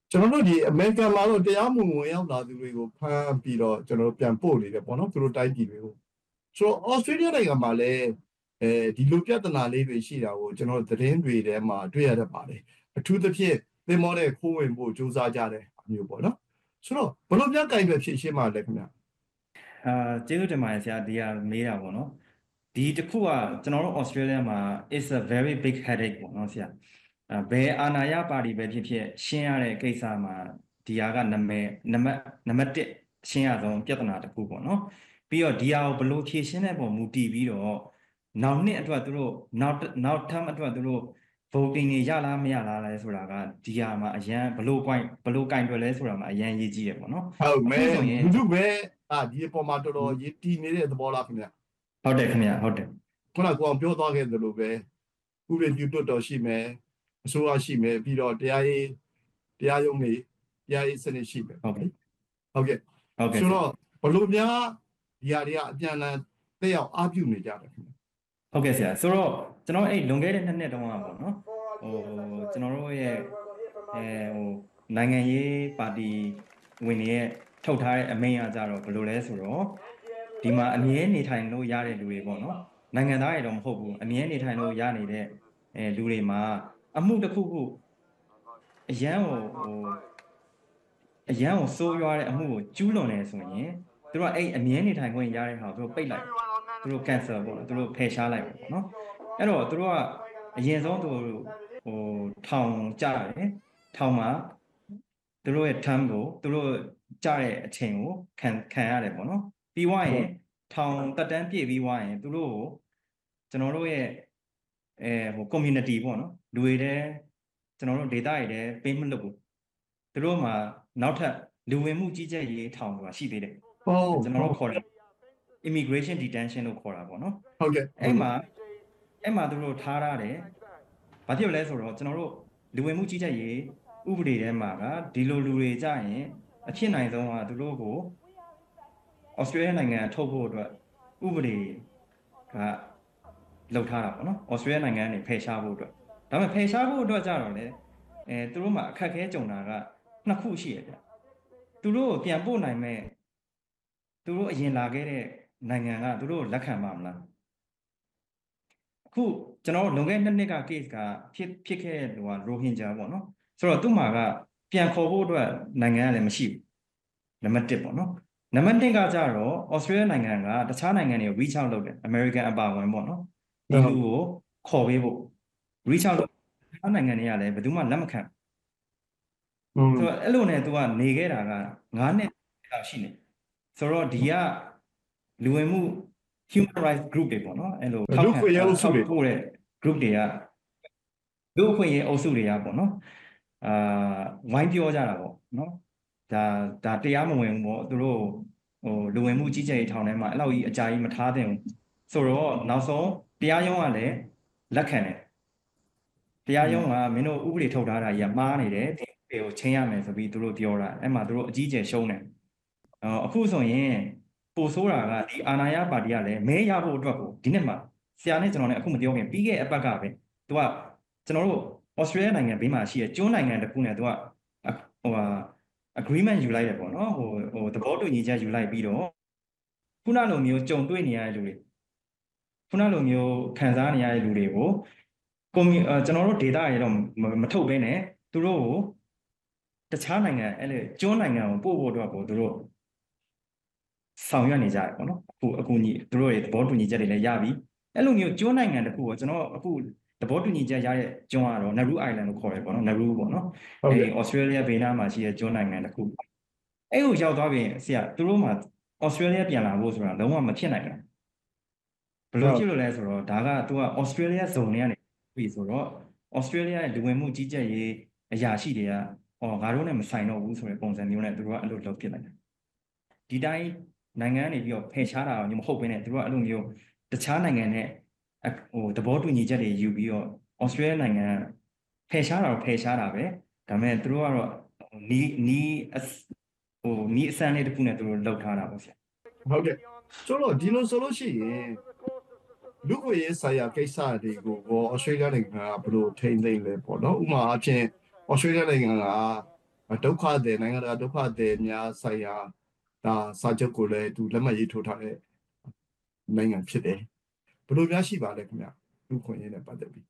ကျွန်တော်တို့ဒီအမေရိကန်မှာတော့တရားမဝင်ရောက်လာသူတွေကိုဖမ်းပြီးတော့ကျွန်တော်တို့ပြန်ပို့နေတယ်ပေါ့နော်သူတို့တိုင်းပြည်တွေကိုဆိုတော့ Australia နိုင်ငံမှာလည်းဒီလိုပြဿနာလေးတွေရှိတာကိုကျွန်တော်တို့သတင်းတွေထဲမှာတွေ့ရတတ်ပါတယ်အထူးသဖြင့်သင်္ဘောတဲ့ခိုးဝင်ဖို့စူးစမ်းကြတယ်မျိုးပေါ့နော်ဆိုတော့ဘလို့ပြကင်ပဲဖြစ်ရှင်းပါလဲခင်ဗျာကျေးဇူးတင်ပါတယ်ဆရာဒီကမေးတာပေါ့နော်ဒီတစ်ခုကကျွန်တော်တို့ Australia မှာ is a very big headache ပေါ့နော်ဆရာဘယ်အာဏာရပါတီပဲဖြစ်ဖြစ်ရှင်းရတဲ့ကိစ္စမှာဒီဟာကနံပါတ်1ရှင်းရဆုံးပြဿနာတစ်ခုပေါ့နော်ပြီးတော့ဒီဟာကိုဘလို့ဖြေရှင်းတဲ့ပုံမူတည်ပြီးတော့နောက်နှစ်အတွက်သူတို့နောက် term အတွက်သူတို့ voting တွေရလားမရလားလဲဆိုတာကဒီဟာမှာအရန်ဘလို့ကင်တွယ်လဲဆိုတာမှာအရန်ရေးကြည့်ရပေါ့နော်ဟုတ်မယ်လူပဲဒီအပေါ်မှာတော်တော်ရေးတီးနေတဲ့သဘောလားခင်ဗျဟုတ်တယ်ခင်ဗျဟုတ်တယ်ခုနကကိုအောင်ပြောသွားခဲ့သလိုပဲဥပဒေပြုတွတ်တော်ရှိမယ်အစိုးရရှိမယ်ပြီးတော့တရားရုံးတွေတရားရေးစနစ်ရှိမယ်ဟုတ်ကဲ့ဆိုတော့ဘလို့များဒီဟာတွေကအပြန်အလှန်တက်ရောက်အားပြုနေကြတယ်ခင်ဗျဟုတ်ကဲ့ဆရာဆိုတော့ကျွန်တော်အဲ့လွန်ခဲ့တဲ့2နှစ်တုန်းကပေါ့နော်ကျွန်တော်တို့ရဲ့နိုင်ငံရေးပါတီဝင်တွေရဲ့ထုတ်ထားတဲ့အမိန့်အကြတော့ဘယ်လိုလဲဆိုတော့ဒီမှာအမြဲနေထိုင်လို့ရတဲ့လူတွေပေါ့နော်နိုင်ငံသားတွေတော့မဟုတ်ဘူးအမြဲနေထိုင်လို့ရနေတဲ့လူတွေမှာအမှုတစ်ခုခုအရန်ကိုစိုးရွားတဲ့အမှုကိုကျူးလွန်နေဆိုရင်သူတို့ကအဲ့အမြဲနေထိုင်ခွင့်ရတဲ့ဟာကိုသူတို့ပိတ်လိုက်သူတို့ cancel ပေါ့နော်သူတို့ဖယ်ရှားလိုက်ပေါ့နော်အဲ့တော့သူတို့ကအရင်ဆုံးသူထောင်ကြတယ်ထောင်မှာသူတို့ရဲ့ term ကိုသူတို့ကြတဲ့အချိန်ကိုခံရတယ်ပေါ့နော်ပြီးွားရင်ထောင်တက်တန်းပြည့်ပြီးွားရင်သူတို့ကိုကျွန်တော်တို့ရဲ့community ပေါ့နော်လူတွေတဲ့ကျွန်တော်တို့ data တွေတဲ့ပေးမလို့ဘူးသူတို့မှာနောက်ထပ်လူဝင်မှုကြီးကြပ်ရေးထောင်ဆိုတာရှိသေးတယ်ကျွန်တော်တို့ခေါ်တယ် immigration detention လို့ခေါ်တာပေါ့နော်ဟုတ်ကဲ့အဲ့မှာသူတို့ထားရတယ်ဘာဖြစ်လဲဆိုတော့ကျွန်တော်တို့လူဝင်မှုကြီးကြပ်ရေးဥပဒေထဲမှာကဒီလိုလူတွေကြရင်အဖြစ်နိုင်ဆုံးကသူတို့ကိုဩစတြေးလျနိုင်ငံထုတ်ဖို့အတွက်ဥပဒေကလုပ်ထားတာပေါ့နော်ဩစတြေးလျနိုင်ငံကနေဖယ်ရှားဖို့အတွက်ဒါပေမဲ့ဖယ်ရှားဖို့အတွက်ကြတော့လေသူတို့မှာအခက်အခဲကြုံတာက2ခုရှိရပြသူတို့ကိုပြန်ပို့နိုင်မဲ့သူတို့အရင်လာခဲ့တဲ့နိုင်ငံကသူတို့လက်ခံပါမလားအခုကျွန်တော်လွန်ခဲ့2နှစ်က case ကဖြစ်ခဲ့တဲ့ရိုဟင်ဂျာပေါ့နော်ဆိုတော့သူ့မှာကပြန်ခေါ်ဖို့အတွက်နိုင်ငံကလည်းမရှိဘူးနံပါတ်1ပေါ့နော်နံပါတ်2ကကြတော့ဩစတြေးလျနိုင်ငံကတခြားနိုင်ငံတွေ reach out လုပ်တယ် American အပါအဝင်ပေါ့နော်ဒီလူကိုခေါ်ပေးဖို့ reach out လုပ်တခြားနိုင်ငံတွေကလည်းဘယ်သူမှလက်မခံဆိုတော့အဲ့လိုနဲ့သူကနေခဲ့တာက9နှစ်လောက်ရှိနေဆိုတော့ဒီကလူဝင်မှု human rights group တွေပေါ့နော်အဲ့လိုထောက်ခံပို့တဲ့ group တွေကလူ့အခွင့်အရေးအုပ်စုတွေကပေါ့နော်ဝိုင်းပြောကြတာပေါ့နော်ဒါတရားမဝင်ဘူးပေါ့သူတို့လူဝင်မှုကြီးကြပ်ရေးထောင်ထဲမှာအဲ့လောက်ကြီးအကြာကြီးမထားသင့်ဘူးဆိုတော့နောက်ဆုံးတရားရုံးကလည်းလက်ခံတယ်တရားရုံးကမင်းတို့ဥပဒေထုတ်ထားတာကြီးကမှားနေတယ်ဒီဥပဒေကိုချင်းရမယ်ဆိုပြီးသူတို့ပြောတာအဲ့မှာသူတို့အကြီးကျယ်ရှုံးတယ်အခုဆိုရင်ပိုဆိုးတာကဒီအာဏာရပါတီကလည်းမဲရဖို့အတွက်ကိုဒီနေ့မှာဆရာနဲ့ကျွန်တော်နဲ့အခုမပြောခင်ပြီးခဲ့တဲ့အပတ်ကပဲသူကကျွန်တော်တို့ဩစတြေးလျနိုင်ငံဘေးမှာရှိတဲ့ကျွန်းနိုင်ငံတစ်ခုနဲ့သူကagreement ယူလိုက်တယ်ပေါ့နော်သဘောတူညီချက်ယူလိုက်ပြီးတော့ခုနလိုမျိုးကြုံတွေ့နေရတဲ့လူတွေခုနလိုမျိုးခံစားနေရတဲ့လူတွေကိုကျွန်တော်တို့ data တွေတော့မထုတ်ဘဲနဲ့သူတို့ကိုတခြားနိုင်ငံအဲ့လေကျွန်းနိုင်ငံကိုပို့ဖို့အတွက်ကိုသူတို့ဆောင်ရွက်နေကြတယ်ပေါ့နော်အခုညီသူတို့ရဲ့သဘောတူညီချက်တွေလည်းရပြီအဲ့လိုမျိုးကျွန်းနိုင်ငံတစ်ခုကိုကျွန်တော်အခုသဘောတူညီချက်ရတဲ့ကျွန်းကတော့ Nauru Island လို့ခေါ်တယ်ပေါ့နော် Nauru ပေါ့နော်အဲ့ Australia ဘေးနားမှာရှိတဲ့ကျွန်းနိုင်ငံတစ်ခုအဲ့ကိုရောက်သွားပြင်ဆရာသူတို့မှာ Australia ပြန်လာဖို့ဆိုတာလုံးဝမဖြစ်နိုင်ဘူးဘယ်လိုဖြစ်လို့လဲဆိုတော့ဒါကသူက Australia zone တွေကနေပြီဆိုတော့ Australia ရဲ့လူဝင်မှုကြီးကြပ်ရေးအရာရှိတွေကငါတို့နဲ့မဆိုင်တော့ဘူးဆိုတဲ့ပုံစံမျိုးနဲ့သူတို့ကအဲ့လိုလုပ်ဖြစ်လိုက်တယ်ဒီတိုင်းနိုင်ငံကနေပြီးတော့ဖယ်ရှားတာမျိုးမဟုတ်ဘဲနဲ့သူတို့ကအဲ့လိုမျိုးတခြားနိုင်ငံနဲ့သဘောတူညီချက်တွေယူပြီးတော့ဩစတြေးလျနိုင်ငံဖယ်ရှားတာတော့ဖယ်ရှားတာပဲဒါပေမဲ့သူတို့ကတော့နီးအစမ်းလေးတစ်ခုနဲ့သူတို့လောက်ထားတာပေါ့ဆရာဟုတ်ကဲ့ဆိုတော့ဒီလိုဆိုလို့ရှိရင်လူ့ကိုရေးဆိုင်ရာကိစ္စတွေကိုဩစတြေးလျနိုင်ငံကဘယ်လိုထိန်းသိမ်းလဲပေါ့နော်ဥပမာအဖြစ်ဩစတြေးလျနိုင်ငံကဒုက္ခသည်နိုင်ငံတကာဒုက္ခသည်များဆိုင်ရာဒါစာချုပ်ကိုလည်းသူလက်မှတ်ရေးထိုးထားတဲ့နိုင်ငံဖြစ်တယ်ဘယ်လိုများရှိပါလဲခင်ဗျလူခွင့်ရေးနဲ့ပတ်သက်ပြီး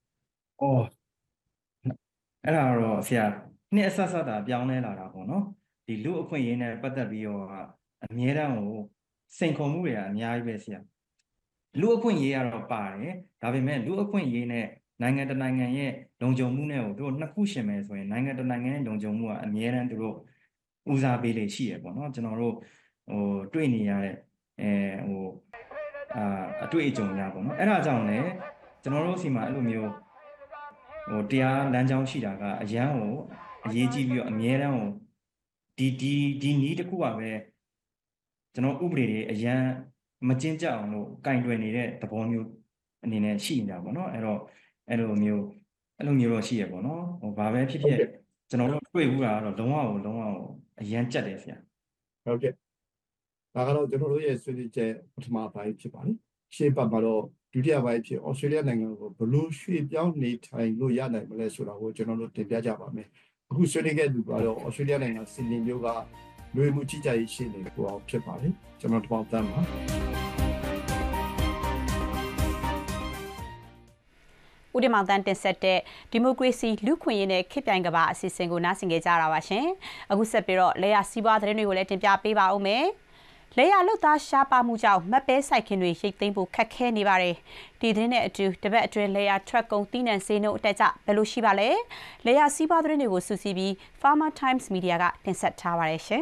အဲ့ဒါတော့ဆရာနှစ်အဆက်ဆက်တာပြောင်းလဲလာတာပေါ့နော်ဒီလူအခွင့်ရေးနဲ့ပတ်သက်ပြီးတော့အမြဲတမ်းကိုစိန်ခေါ်မှုတွေကအများကြီးပဲဆရာလူအခွင့်ရေးကတော့ပါတယ်ဒါပေမဲ့လူအခွင့်ရေးနဲ့နိုင်ငံတနိုင်ငံရဲ့လုံခြုံမှုနဲ့ကိုတို့နှစ်ခုရှင်မယ်ဆိုရင်နိုင်ငံတနိုင်ငံရဲ့လုံခြုံမှုကအမြဲတမ်းတို့ဦးစားပေးလေရှိရပေါ့နော်ကျွန်တော်တို့တွေ့နေရတဲ့အတွေ့အကြုံများပေါ့နော်အဲ့ဒါကြောင့်လည်းကျွန်တော်တို့စီမှာအဲ့လိုမျိုးတရားလမ်းကြောင်းရှိတာကအရန်ကိုအရေးကြီးပြီးတော့အမြဲတမ်းကိုဒီနီးတစ်ခုကပဲကျွန်တော်ဥပဒေတွေအရန်မကျင့်ကြအောင်လို့ကင်တွယ်နေတဲ့သဘောမျိုးအနေနဲ့ရှိနေတာပေါ့နော်အဲ့လိုမျိုးတော့ရှိရပေါ့နော်ဘာပဲဖြစ်ဖြစ်ကျွန်တော်တို့တွေ့ဘူးတာကတော့လုံးဝအရန်ကြက်တယ်ဆရာဟုတ်ကဲ့ဒါကတော့ကျွန်တော်တို့ရဲ့ဆွေးနွေးချက်ပထမပိုင်းဖြစ်ပါတယ်ရှေ့ပတ်မှာတော့ဒုတိယပိုင်းဖြစ်ဩစတြေးလျနိုင်ငံကိုဘယ်လိုရွှေ့ပြောင်းနေထိုင်လို့ရနိုင်မလဲဆိုတာကိုကျွန်တော်တို့တင်ပြကြပါမယ်အခုဆွေးနွေးခဲ့သူကတော့ဩစတြေးလျနိုင်ငံစီဒနီမြို့ကလူမှုကြီးကြပ်ရေးရှင်းနေတဲ့ကိုအောင်ဖြစ်ပါတယ်ကျွန်တော်တောင်းတမ်းပါဦးဒီမောင်တန်းတင်ဆက်တဲ့ဒီမိုကရေစီလူခွင့်ရေးနဲ့ခေတ်ပြိုင်ကမ္ဘာအစီအစဉ်ကိုနားဆင်ကြကြတာပါရှင်အခုဆက်ပြီးတော့လေယာစီးပွားသတင်းတွေကိုလည်းတင်ပြပေးပါဦးမယ်လေယာလုတ်သားရှားပါမှုကြောင့်မတ်ပဲစိုက်ခင်းတွေရိတ်သိမ်းဖို့ခက်ခဲနေပါတယ်ဒီသတင်းနဲ့အတူတပတ်အတွင်းလေယာထွက်ကုန်တီးနှံဈေးနှုန်းအတက်ကြဘယ်လိုရှိပါလဲလေယာစီးပွားသတင်းတွေကိုစုစည်းပြီး Farmer Times Media ကတင်ဆက်ထားပါတယ်ရှင်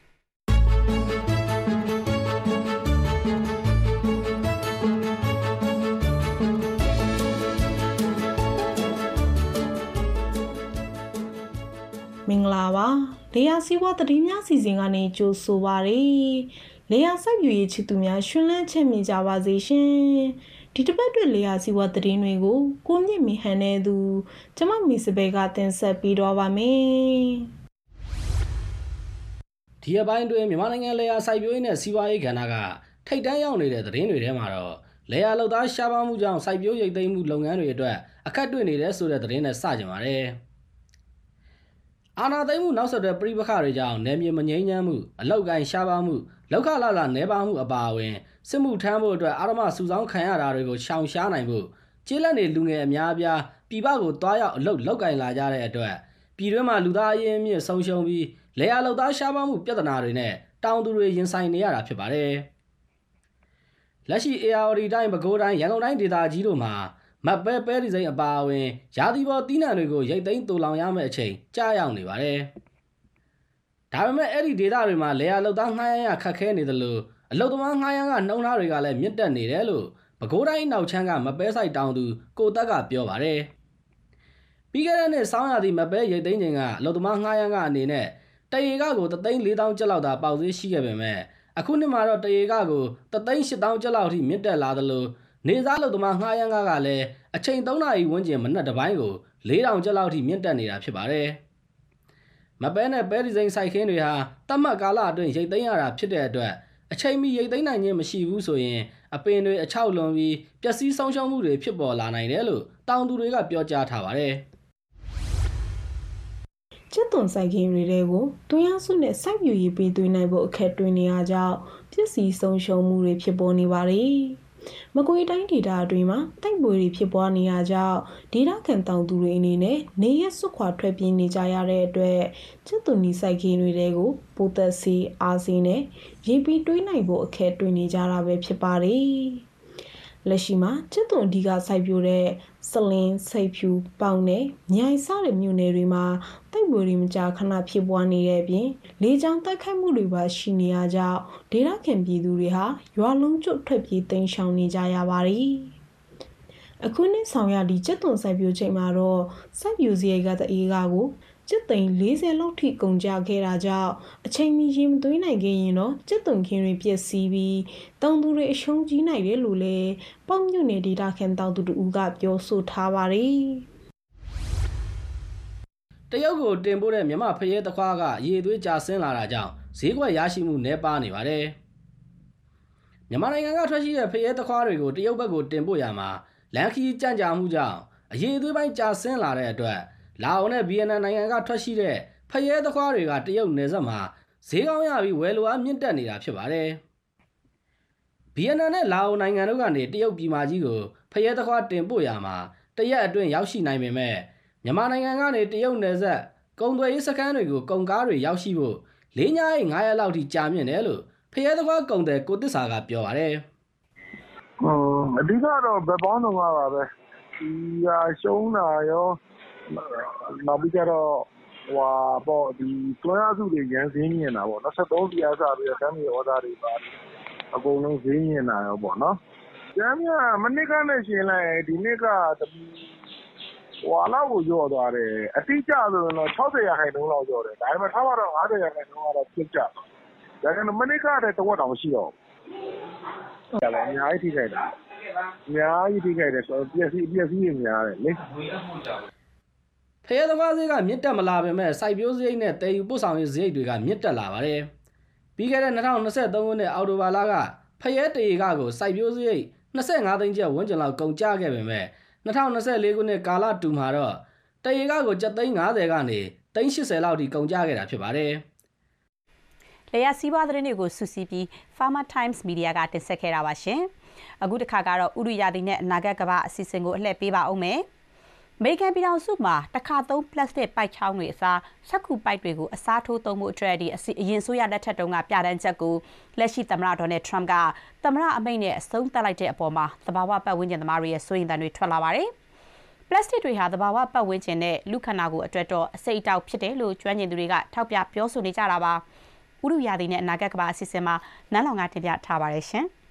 မင်္ဂလာပါလေယာစီးပွားသတင်းများစီစဉ်ကနေကြိုဆိုပါရစေလေယာစိုက်ပျိုးရေးချစ်သူများရှင်လန်းချမ်းမြေကြပါစေရှင်ဒီတစ်ပတ်အတွက်လေယာစီးပွားသတင်းတွေကိုကိုမြင့်မီဟန်နေသူကျမမီစပယ်ကတင်ဆက်ပြီးတော့ပါမယ်ဒီအပိုင်းတွင်မြန်မာနိုင်ငံလေယာစိုက်ပျိုးရေးနဲ့စီးပွားရေးကဏ္ဍကထိပ်တန်းရောက်နေတဲ့သတင်းတွေထဲမှာတော့လေယာလုပ်သားရှားပါမှုကြောင့်စိုက်ပျိုးရိတ်သိမ်းမှုလုပ်ငန်းတွေအတွက်အခက်တွေ့နေတဲ့ဆိုတဲ့သတင်းနဲ့စကြပါတယ်အာဏာသိမ်းမှုနောက်ဆက်တွဲပြည်ပခါတွေကြောင့်နယ်မြေမငြိမ်းချမ်းမှုအလောက်ကိုင်းရှားပါမှုလောက်ခလာနဲပါမှုအပါအဝင်စစ်မှုထမ်းဖို့အတွက်အာရမစုဆောင်းခံရတာတွေကိုရှောင်ရှားနိုင်ဖို့ကျေးလက်နေလူငယ်အများအပြားပြည်ပကိုတွားရောက်အလောက်ကိုင်းလာကြတဲ့အတွက်ပြည်တွင်းမှာလူသားအရင်းအမြစ်ဆုံးရှုံးပြီးလေယာလောက်သားရှားပါမှုပြဿနာတွေနဲ့တောင်သူတွေရင်ဆိုင်နေရတာဖြစ်ပါတယ်လက်ရှိ AR တိုင်းပဲခူးတိုင်းရန်ကုန်တိုင်းဒေသကြီးတို့မှာမတ်ပဲဒီဇိန်အပါအဝင်ရာသီပေါ်တီးနှံတွေကိုရိတ်သိမ်းတူလောင်ရမယ့်အချိန်ကြာရောက်နေပါတယ်။ဒါပေမဲ့အဲ့ဒီဒေသတွေမှာလေယာလုတ်သားငှားရမ်းရခက်ခဲနေတယ်လို့အလုတ်သမားငှားရမ်းကနှုံးသားတွေကလည်းမြင့်တက်နေတယ်လို့ပဲခူးတိုင်းနောက်ချမ်းကမပဲဆိုင်တောင်သူကိုတက်ကပြောပါတယ်။ပြီးခဲ့တဲ့နှစ်ဆောင်းရာသီမပဲရိတ်သိမ်းချိန်ကအလုတ်သမားငှားရမ်းကအနေနဲ့တရေကကို3,400ကျပ်လောက်သာပေါက်သေးရှိခဲ့ပေမဲ့အခုနှစ်မှာတော့တရေကကို3,800ကျပ်လောက်ထိမြင့်တက်လာတယ်လို့နေစားလို့သမားငှားရမ်းကားကလည်းအချိန်3နာရီဝန်းကျင်မနက်တစ်ပိုင်းကို4,000ကျပ်လောက်ထိမြင့်တက်နေတာဖြစ်ပါတယ်။မပဲနဲ့ပဲဒီဇိန်စိုက်ခင်းတွေဟာတတ်မှတ်ကာလအတွင်းရိတ်သိမ်းရတာဖြစ်တဲ့အတွက်အချိန်မီရိတ်သိမ်းနိုင်ခြင်းမရှိဘူးဆိုရင်အပင်တွေအချောက်လွန်ပြီးပျက်စီးဆုံးရှုံးမှုတွေဖြစ်ပေါ်လာနိုင်တယ်လို့တောင်သူတွေကပြောကြားထားပါတယ်။ကျက်သွန်စိုက်ခင်းတွေကိုတွင်းအားစုနဲ့စိုက်ပျိုးရေးပေးသွင်းနိုင်ဖို့အခက်တွေ့နေရကြောင်းပျက်စီးဆုံးရှုံးမှုတွေဖြစ်ပေါ်နေပါတယ်။မကွေးတိုင်းဒေသအတွင်းမှာတိုက်ပွဲတွေဖြစ်ပွားနေရကြောင်းဒေသခံတောင်သူတွေအနေနဲ့နေရက်စွခွာထွက်ပြေးနေကြရတဲ့အတွက်ကျက်သွန်နီစိုက်ခင်းတွေကိုပိုးသက်စီအားစီနဲ့ရေပြီးတွေးနိုင်ဖို့အခက်တွေ့နေကြတာပဲဖြစ်ပါတယ်။လက်ရှိမှာကျက်သွန်ဒီကစိုက်ပျိုးတဲ့စလင်းစိတ်ဖြူပေါင်နဲ့မြိုင်စတဲ့မြို့နယ်တွေမှာတိုက်ပွဲတွေမကြာခဏဖြစ်ပွားနေတဲ့အပြင်လေကြောင်းတိုက်ခိုက်မှုတွေပါရှိနေရကြောင်းဒေသခံပြည်သူတွေဟာရွာလုံးကျွတ်ထွက်ပြေးတိမ်းရှောင်နေကြရပါတယ်။အခုနှစ်ဆောင်ရဒီကျက်သွန်စိုက်ပျိုးချိန်မှာတော့စိုက်ပျိုးစရိတ်ကတအေးကားကိုကျက်သိန်း40လောက်ထိကုန်ကျခဲ့တာကြောင့်အချိန်မီရေမသွင်းနိုင်ခဲ့ရင်တော့ကျက်သွန်ခင်းတွေပျက်စီးပြီးတောင်သူတွေအရှုံးကြီးနိုင်တယ်လို့လည်းပေါက်မြုပ်နယ်ဒေသခံတောင်သူတို့ကပြောဆိုထားပါတယ်။တရုတ်ကိုတင်ပို့တဲ့မြန်မာဖရဲသခွားကရေသွေးကျဆင်းလာတာကြောင့်ဈေးကွက်ရရှိမှုနည်းပါးနေပါတယ်။မြန်မာနိုင်ငံကထွက်ရှိတဲ့ဖရဲသခွားတွေကိုတရုတ်ဘက်ကိုတင်ပို့ရမှာလန်ခီကြန့်ကြာမှုကြောင့်အရေသွေးပိုင်းကျဆင်းလာတဲ့အတွက်လာအိုနဲ့ဗီယက်နမ်နိုင်ငံကထွက်ရှိတဲ့ဖဖရဲသခွားတွေကတရုတ်နယ်စပ်မှာဈေးကောင်းရပြီးဝယ်လိုအားမြင့်တက်နေတာဖြစ်ပါတယ်ဗီယက်နမ်နဲ့လာအိုနိုင်ငံတို့ကနေတရုတ်ပြည်မကြီးကိုဖရဲသခွားတင်ပို့ရမှာတရက်အတွင်းရောက်ရှိနိုင်ပေမဲ့မြန်မာနိုင်ငံကနေတရုတ်နယ်စပ်ကုန်သွယ်ရေးစခန်းတွေကိုကုန်ကားတွေရောက်ရှိဖို့၄ညအိတ်9ရက်လောက်ထိကြာမြင့်တယ်လို့ဖရဲသခွားကုန်တယ်ကိုသစ္စာကပြောပါတယ်အဓိကတော့ဘယ်ပေါင်းတော့မှာပါပဲဒီဟာရှုံးတာရောနောက်ပြီးကြတော့ဒီတွန်းအားစုတွေရန်စင်းမြင်တာပေါ့နော်73စီအားစားပြီးတော့တမ်းမြေဩဇာတွေပါအကုန်လုံးဈေးမြင်တာရောပေါ့နော်ကျမ်းမြမနစ်ကနဲ့ရှင်လိုက်ဒီနှစ်ကလောက်ကိုကျော်သွားတယ်အတိအကျဆိုရင်တော့60%လောက်ကျော်တယ်ဒါပေမဲ့ထားပါတော့50%ကတော့ပြစ်ကြဒါကြောင့်မနစ်ကတည်းကတဝက်တောင်မရှိတော့ဘူးအများကြီးထိခိုက်တာအများကြီးထိခိုက်တယ်ဆိုတော့ပျက်စီးတွေများတယ်လေဖရဲသခွားဈေးကမြင့်တက်မလာပေမဲ့စိုက်ပျိုးစရိတ်နဲ့တည်ယူပို့ဆောင်ရေးစရိတ်တွေကမြင့်တက်လာပါတယ်ပြီးခဲ့တဲ့2023ခုနှစ်အောက်တိုဘာလကဖရဲတရေကကိုစိုက်ပျိုးစရိတ်25သိန်းကျပ်ဝန်းကျင်လောက်ကုန်ကျခဲ့ပေမဲ့2024ခုနှစ်ကာလတူမှာတော့တရေကကိုကျပ်350ကနေ380လောက်ထိကုန်ကျခဲ့တာဖြစ်ပါတယ်လေယာစီးပွားသတင်းတွေကိုစုစည်းပြီး Farmer Times Media ကတင်ဆက်ခဲ့တာပါရှင်အခုတစ်ခါကတော့ဥရိယာတိနဲ့အနာဂတ်ကမ္ဘာအစီအစဉ်ကိုအလှည့်ပေးပါအောင်မယ်အမေရိကန်ပြည်ထောင်စုမှာတစ်ခါသုံးပလတ်စတစ်ပိုက်ချောင်းတွေအစားစက္ကူပိုက်တွေကိုအစားထိုးသုံးမှုအတွက်အရင်ဆိုရလက်ထက်တုန်းကပြဋ္ဌာန်းချက်ကိုလက်ရှိသမ္မတဒေါ်နယ်ထရမ့်ကသမ္မတအမိန့်နဲ့အဆုံးသတ်လိုက်တဲ့အပေါ်မှာသဘာဝပတ်ဝန်းကျင်သမားတွေရဲ့စိုးရိမ်သံတွေထွက်လာပါတယ်။ပလတ်စတစ်တွေဟာသဘာဝပတ်ဝန်းကျင်နဲ့လူခန္ဓာကိုယ်အတွက်တော့အစိတ်အတောက်ဖြစ်တယ်လို့ကျွမ်းကျင်သူတွေကထောက်ပြပြောဆိုနေကြတာပါ။ဥရုယာတိနဲ့အနာဂတ်ကမ္ဘာအစီအစဉ်မှာနန်းလောင်ကတင်ပြထားပါတယ်ရှင်။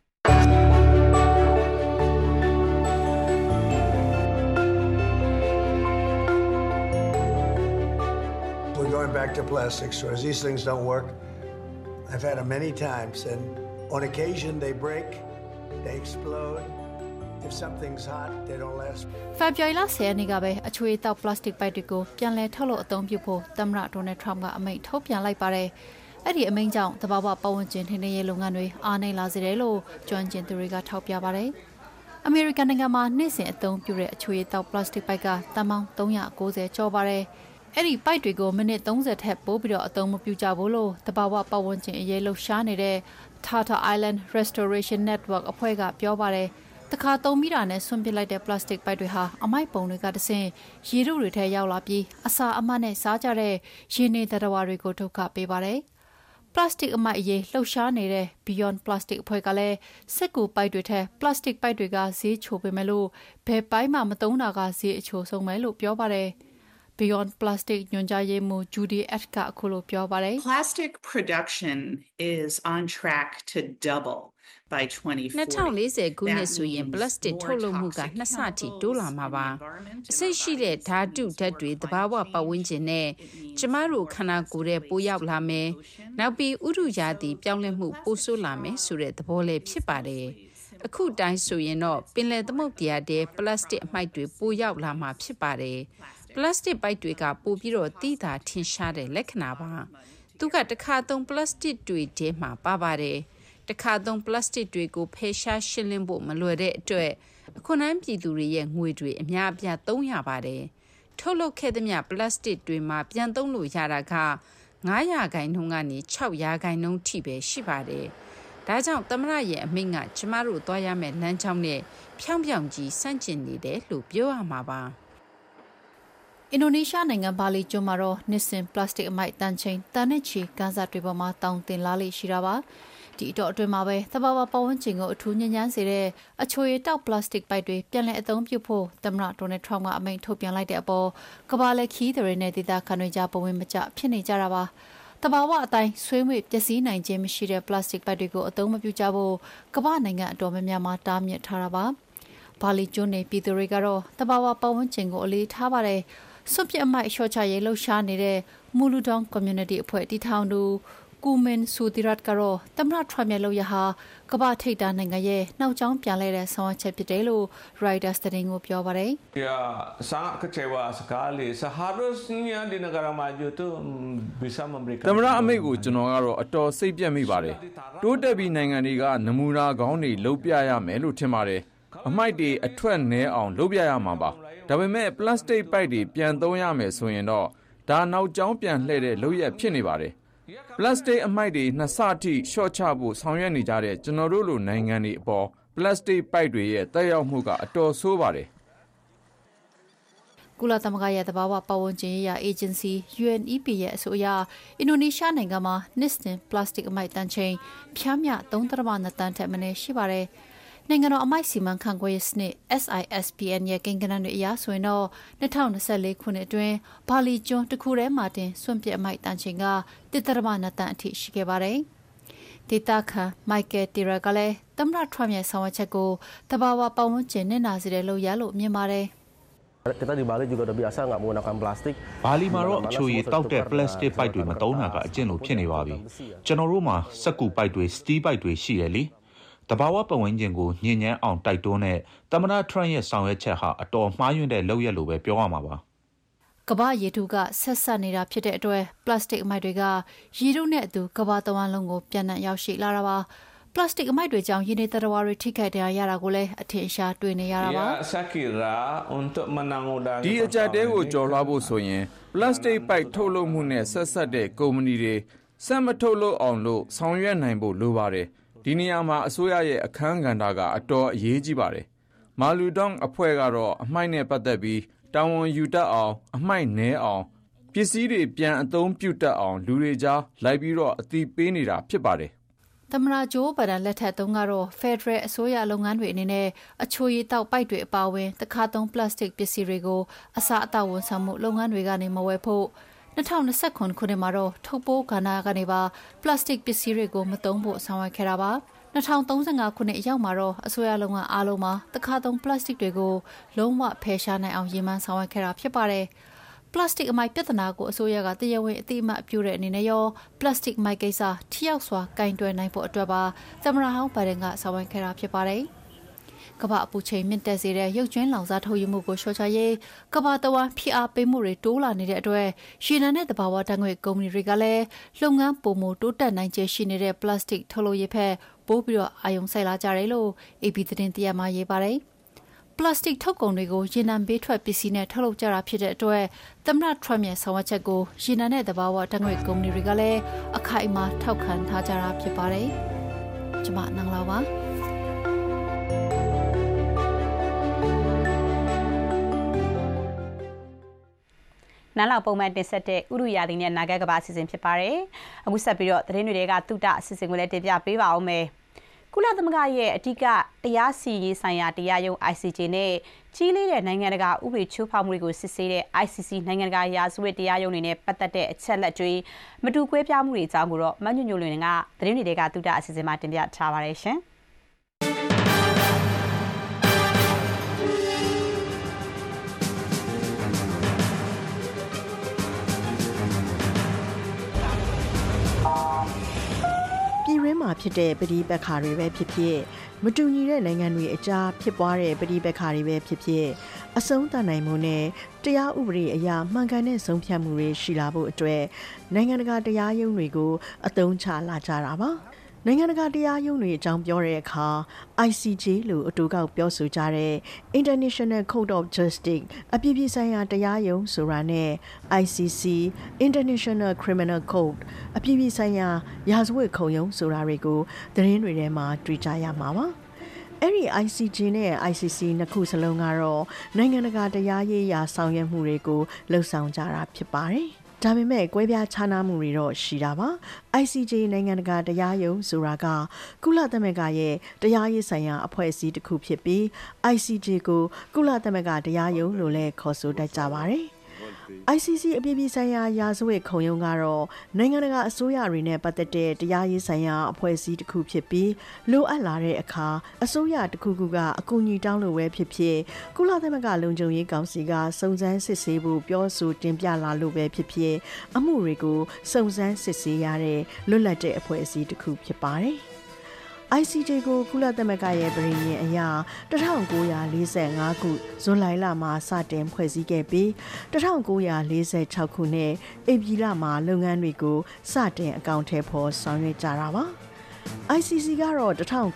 Going back to plastic straws. These things don't work. I've had them many times, and on occasion they break, they explode. If something's hot, they don't last. February 10ရက်နေ့ကပဲအချွေတောက်ပလတ်စတစ်ပိုက်တွေကိုပြန်လည်ထုတ်လုပ်အသုံးပြုဖို့သမ္မတဒေါ်နယ်ထရမ့်ကအမိန့်ထုတ်ပြန်လိုက်ပါတယ်။အဲ့ဒီအမိန့်ကြောင့်သဘာဝပတ်ဝန်းကျင်ထိန်းသိမ်းရေးလုပ်ငန်းတွေအားနည်းလာစေတယ်လို့ကျွမ်းကျင်သူတွေကထောက်ပြပါတယ်။အမေရိကန်နိုင်ငံမှာနေ့စဉ်အသုံးပြုတဲ့အချွေတောက်ပလတ်စတစ်ပိုက်ကတန်ပေါင်း390ကျော်ပါတယ်။အဲ့ဒီပိုက်တွေကိုမိနစ်30ထက်ပိုပြီးတော့အသုံးမပြုကြဘူးလို့တဘာဝပတ်ဝန်းကျင်အရေးလှုပ်ရှားနေတဲ့ Tata Island Restoration Network အဖွဲ့ကပြောပါတယ်။တခါသုံးပြီးတာနဲ့ဆွန့်ပစ်လိုက်တဲ့ပလတ်စတစ်ပိုက်တွေဟာအမိုက်ပုံတွေကတဆင့်ရေထုတွေထဲရောက်လာပြီးအစာအမတ်နဲ့စားကြတဲ့ရေနေသတ္တဝါတွေကိုဒုက္ခပေးပါတယ်။ပလတ်စတစ်အမိုက်အရေးလှုပ်ရှားနေတဲ့ Beyond Plastic အဖွဲ့ကလည်းစက်ကူပိုက်တွေထက်ပလတ်စတစ်ပိုက်တွေကဈေးချိုပေမဲ့လို့ဘယ်ပိုင်းမှမသုံးတာကဈေးအချိုဆုံးပဲလို့ပြောပါတယ်။ Beyond Plastic ညွှန်ကြားရေးမှူး Judy Ed ကအခုလိုပြောပါတယ် Plastic production is on track to double by 2040 ခုနှစ်ဆိုရင်ပလတ်စတစ်ထုတ်လုပ်မှုကနှစ်ဆထိတိုးလာမှာပါအစိတ်ရှိတဲ့ဓာတုဓာတ်တွေသဘာဝပတ်ဝန်းကျင်နဲ့ကျမတို့ခန္ဓာကိုယ်ရဲ့ပိုးရောက်လာမယ်နောက်ပြီးဥတုရာသီပြောင်းလဲမှုပိုဆိုးလာမယ်ဆိုတဲ့သဘောလေးဖြစ်ပါတယ်အခုတိုင်းဆိုရင်တော့ပင်လယ်သမုဒ္ဒရာထဲပလတ်စတစ်အမှိုက်တွေပိုရောက်လာမှာဖြစ်ပါတယ်ပလတ်စတစ်ပိုက်တွေကပိုပြီးတော့တိတာထင်ရှားတဲ့လက္ခဏာပါသူကတစ်ခါသုံးပလတ်စတစ်တွေထဲမှာပါပါတယ်တစ်ခါသုံးပလတ်စတစ်တွေကိုဖယ်ရှားရှင်းလင်းဖို့မလွယ်တဲ့အတွက်အခွန်အမ်းပြည်သူတွေရဲ့ငွေတွေအများအပြားသုံးရပါတယ်ထုတ်လုပ်ခဲ့သမျှပလတ်စတစ်တွေမှာပြန်သုံးလို့ရတာက9%ကနေ6%ထိပဲရှိပါတယ်ဒါကြောင့်သမ္မတရဲ့အမိန့်ကကျမတို့သွားရမယ့်လမ်းကြောင်းနဲ့ဖြောင်းဖြောင်းကြီးဆန့်ကျင်နေတယ်လို့ပြောရမှာပါအင်ဒိုနီးရှားနိုင်ငံဘာလီကျွန်းမှာတော့နှစ်စဉ်ပလတ်စတစ်အမိုက်တန်ချိန်တန်နဲ့ချီကန်ဆာတွေပေါ်မှာတောင်းတင်လာလေရှိတာပါဒီတော့အတွင်းမှာပဲသဘာဝပတ်ဝန်းကျင်ကိုအထူးညဉ့်ညမ်းစေတဲ့အချွေတောက်ပလတ်စတစ်ပိုက်တွေပြန်လည်အသုံးပြုဖို့သမ္မတဒေါ်နယ်ထရမ့်ကအမိန့်ထုတ်ပြန်လိုက်တဲ့အပေါ်ကမ္ဘာလက်ခီးတွေနဲ့ဒေသခံတွေကြားပုံဝင်မကျဖြစ်နေကြတာပါတဘာဝအတိုင်းဆွေးနွေးပျက်စီးနိုင်ခြင်းမရှိတဲ့ပလတ်စတစ်ပိုက်တွေကိုအသုံးမပြုကြဖို့ကမ္ဘာနိုင်ငံအတော်များများမှာတားမြစ်ထားတာပါဘာလီကျွန်းနေပြည်သူတွေကတော့တဘာဝပတ်ဝန်းကျင်ကိုအလေးထားပါတယ်စွန့်ပစ်အမိုက်လျှော့ချရေးလှုပ်ရှားနေတဲ့မူလူဒေါန် community အဖွဲ့တည်ထောင်သူကူမင်ဆူတီရတ်ကတော့သမ္မတထရမ့်ရဲ့လုပ်ရဟာကမ္ဘာထိပ်တန်းနိုင်ငံရဲ့နောက်ကျောင်းပြန်လဲတဲ့ဆောင်ရွက်ချက်ဖြစ်တယ်လို့ Reuters သတင်းကိုပြောပါတယ်။ Ya sangat kecewa sekali. Seharusnya di negara maju itu bisa memberikan သမ္မတအမိန့်ကိုကျွန်တော်ကတော့အတော်စိတ်ပြတ်မိပါတယ်။တိုးတက်ပြီးနိုင်ငံတွေကနမူနာကောင်းတွေလုပ်ပြရမယ်လို့ထင်ပါတယ်။အမိုက်တွေအထွက်နည်းအောင်လုပ်ပြရမှာပါ။ဒါပေမဲ့ပလတ်စတစ်ပိုက်တွေပြန်သုံးရမယ်ဆိုရင်တော့ဒါနောက်ကျောင်းပြန်လှည့်တဲ့လုပ်ရက်ဖြစ်နေပါတယ်ပလတ်စတစ်အမိုက်တွေနှစ်ဆထိရှော့ချဖို့ဆောင်ရွက်နေကြတဲ့ကျွန်တော်တို့လိုနိုင်ငံတွေအပေါ်ပလတ်စတစ်ပိုက်တွေရဲ့တက်ရောက်မှုကအတော်ဆိုးပါတယ်ကုလသမဂ္ဂရဲ့သဘာဝပတ်ဝန်းကျင်ရေးရာအေဂျင်စီ UNEP ရဲ့အဆိုအရအင်ဒိုနီးရှားနိုင်ငံမှာနှစ်စဉ်ပလတ်စတစ်အမိုက်တန်ချိန်ဖြားမြ3.2 တန်ထက်မနည်းရှိပါတယ်။နိုင်ငံတော်အမိုက်စီမံခန့်ခွဲရေးစနစ် SISPN ရဲ့ကိန်းဂဏန်းတွေအရဆိုရင်တော့2024ခုနှစ်အတွင်းဘာလီကျွန်းတစ်ခုထဲမှာတင်စွန့်ပစ်အမိုက်တန်ချိန်က1.2 တန်အထိရှိခဲ့ပါတယ်။ဒေတာခန်မိုက်ကယ်တီရာကလည်းသမ္မတထရမ့်ရဲ့ဆောင်ရွက်ချက်ကိုသဘာဝပတ်ဝန်းကျင်နဲ့နာစီတဲ့လို့ရလို့မြင်ပါတယ်။ Kita di Bali juga udah biasa nggak menggunakan plastik. ဘာလီမှာတော့အချိုရည်တောက်တဲ့ပလတ်စတစ်ပိုက်တွေမသုံးတာကအကျင့်လိုဖြစ်နေပါပြီ။ကျွန်တော်တို့မှာစက်ကူပိုက်တွေစတီးပိုက်တွေရှိတယ်လေ။တဘာဝပတ်ဝန်းကျင်ကိုညှဉ်းညမ်းအောင်တိုက်တွန်းတဲ့သမ္မတထရမ့်ရဲ့ဆောင်ရွက်ချက်ဟာအတော်မှားယွင်းတဲ့လုပ်ရက်လိုပဲပြောရမှာပါ။ကမ္ဘာရေထုကဆက်ဆက်နေတာဖြစ်တဲ့အတွက်ပလတ်စတစ်အမိုက်တွေကရေထုနဲ့အတူကမ္ဘာတဝန်းလုံးကိုပြန်နှံ့ရောက်ရှိလာတာပါ။ပလတ်စတစ်အမိုက်တွေကြောင့်ရင်းနှီးသတ္တဝါတွေထိခိုက်ရတာကိုလည်းအထင်အရှားတွေ့နေရတာပါဒီအကြက်တဲကိုကြော်လွှားဖို့ဆိုရင်ပလတ်စတစ်ပိုက်ထုတ်လုပ်မှုနဲ့ဆက်ဆက်တဲ့ကုမ္ပဏီတွေစက်မထုတ်လုပ်အောင်လို့ဆောင်ရွက်နိုင်ဖို့လိုပါတယ်ဒီနေရာမှာအစိုးရရဲ့အခန်းကဏ္ဍကအတော်အရေးကြီးပါတယ်မာလူဒေါင်းအဖွဲ့ကတော့အမိုက်နဲ့ပတ်သက်ပြီးတာဝန်ယူတတ်အောင်အမိုက်နဲအောင်ပစ္စည်းတွေပြန်အသုံးပြုတတ်အောင်လူတွေကြားလိုက်ပြီးတော့အသိပေးနေတာဖြစ်ပါတယ်သမ္မတဂျိုးဘိုင်ဒန်လက်ထက်တုန်းကတော့ဖက်ဒရယ်အစိုးရလုပ်ငန်းတွေအနေနဲ့အချိုရည်တောက်ပိုက်တွေအပါအဝင်တခါသုံးပလတ်စတစ်ပစ္စည်းတွေကိုအစားအသောက်ဝန်ဆောင်မှုလုပ်ငန်းတွေကနေမဝယ်ဖို့2029ခုနှစ်မှာတော့ထုတ်ပိုးကဏ္ဍကနေပါပလတ်စတစ်ပစ္စည်းတွေကိုမသုံးဖို့ဆောင်ရွက်ခဲ့တာပါ2035ခုနှစ်ရောက်မှာတော့အစိုးရလုပ်ငန်းအားလုံးမှာတခါသုံးပလတ်စတစ်တွေကိုလုံးဝဖယ်ရှားနိုင်အောင်ရည်မှန်းဆောင်ရွက်ခဲ့တာဖြစ်ပါတယ်ပလတ်စတစ်အမိုက်ပြဿနာကိုအစိုးရကတရားဝင်အသိအမှတ်ပြုတဲ့အနေနဲ့ရောပလတ်စတစ်မိုက်ကိစ္စထိရောက်စွာကင်တွယ်နိုင်ဖို့အတွက်ပါသမ္မတဟောင်းဘိုင်ဒန်ကဆောင်ရွက်ခဲ့တာဖြစ်ပါတယ်။ကမ္ဘာအပူချိန်မြင့်တက်စေတဲ့ရုပ်ကျွင်းလောင်စာထုတ်ယူမှုကိုလျှော့ချရေးကမ္ဘာတဝန်းဖိအားပေးမှုတွေတိုးလာနေတဲ့အတွက်ရှီနန်နဲ့တဘာဝတန်ငွေကုမ္ပဏီတွေကလည်းလုပ်ငန်းပုံမတိုးတက်နိုင်ခြေရှိနေတဲ့ပလတ်စတစ်ထုတ်လုပ်ရေးဖက်ပိုးပြီးတော့အာရုံစိုက်လာကြတယ်လို့ AP သတင်းတရမှာရေးပါတယ်။ပလတ်စတစ်ထုတ်ကုန်တွေကိုရေနံဘေးထွက်ပစ္စည်းနဲ့ထုတ်လုပ်ကြတာဖြစ်တဲ့အတွက်သမ္မတထရမ့်ရဲ့ဆောင်ရွက်ချက်ကိုရေနံနဲ့တဘာဝတန်ငွေကုမ္ပဏီတွေကလည်းအခိုင်အမာထောက်ခံထားကြတာဖြစ်ပါတယ်။ကျွန်မနန်းလာပါနန်းလောက်ပုံမှန်တင်ဆက်တဲ့ဥရုရာသီနဲ့နာဂတ်ကဘာအစီအစဉ်ဖြစ်ပါတယ်။အခုဆက်ပြီးတော့သတင်းတွေကတုဒအစီအစဉ်ကိုလည်းတင်ပြပေးပါအောင်မယ်။ကုလသမဂ္ဂရဲ့အဓိကတရားစီရင်ဆိုင်ရာတရားရုံး ICJ နဲ့ကြီးလေးတဲ့နိုင်ငံတကာဥပဒေချိုးဖောက်မှုတွေကိုစစ်ဆေးတဲ့ ICC နိုင်ငံတကာရာဇဝတ်တရားရုံးတွေနဲ့ပတ်သက်တဲ့အချက်လက်တွေမတူကွဲပြားမှုတွေအကြောင်းကိုတော့မညွန့်ညွန့်လွင်ကသတင်းတွေကတုဒအစီအစဉ်မှာတင်ပြထားပါတယ်ရှင်။ပြည်ရင်းမှာဖြစ်တဲ့ပဋိပက္ခတွေပဲဖြစ်ဖြစ်မတူညီတဲ့နိုင်ငံတွေအကြားဖြစ်ပွားတဲ့ပဋိပက္ခတွေပဲဖြစ်ဖြစ်အဆုံးသတ်နိုင်မှုနဲ့တရားဥပဒေအရမှန်ကန်တဲ့ဆုံးဖြတ်မှုတွေရှိလာဖို့အတွက်နိုင်ငံတကာတရားရုံးတွေကိုအသုံးချလာကြတာပါနိုင်ငံတကာတရားရုံးတွေအကြောင်းပြောတဲ့အခါ ICJ လို့အတူကောက်ပြောဆိုကြတဲ့ International Court of Justice အပြည်ပြည်ဆိုင်ရာတရားရုံးဆိုတာနဲ့ ICC International Criminal Court အပြည်ပြည်ဆိုင်ရာရာဇဝတ်ခုံရုံးဆိုတာတွေကိုသတင်းတွေထဲမှာတွေ့ကြရမှာပါအဲ့ဒီ ICJ နဲ့ ICC နှစ်ခုစလုံးကတော့နိုင်ငံတကာတရားရေးရာဆောင်ရွက်မှုတွေကိုလှုပ်ဆောင်ကြတာဖြစ်ပါတယ်ဒါပေမဲ့ကွဲပြားခြားနားမှုတွေတော့ရှိတာပါ ICJ နိုင်ငံတကာတရားရုံးဆိုတာကကုလသမဂ္ဂရဲ့တရားရေးဆိုင်ရာအဖွဲ့အစည်းတစ်ခုဖြစ်ပြီး ICJ ကိုကုလသမဂ္ဂတရားရုံးလို့လည်းခေါ်ဆိုတတ်ကြပါတယ်ICC အပြည်ပြည်ဆိုင်ရာရာဇဝတ်ခုံရုံးကတော့နိုင်ငံတကာအစိုးရတွေနဲ့ပတ်သက်တဲ့တရားရေးဆိုင်ရာအဖွဲ့အစည်းတစ်ခုဖြစ်ပြီးလိုအပ်လာတဲ့အခါအစိုးရတစ်ခုခုကအကူအညီတောင်းလို့ပဲဖြစ်ဖြစ်ကုလသမဂ္ဂလုံခြုံရေးကောင်စီကစုံစမ်းစစ်ဆေးဖို့ပြောဆိုတင်ပြလာလို့ပဲဖြစ်ဖြစ်အမှုတွေကိုစုံစမ်းစစ်ဆေးရတဲ့လွတ်လပ်တဲ့အဖွဲ့အစည်းတစ်ခုဖြစ်ပါတယ်ICJ ကိုကုလသမဂ္ဂရဲ့ပြည်ရင်းအရာ1945ခုဇွန်လမှာစတင်ဖွဲ့စည်းခဲ့ပြီး1946ခုနှစ်ဧပြီလမှာလုပ်ငန်းတွေကိုစတင်အကောင့်ထဲပေါ်ဆောင်ရွက်ကြတာပါ ICC ကတော့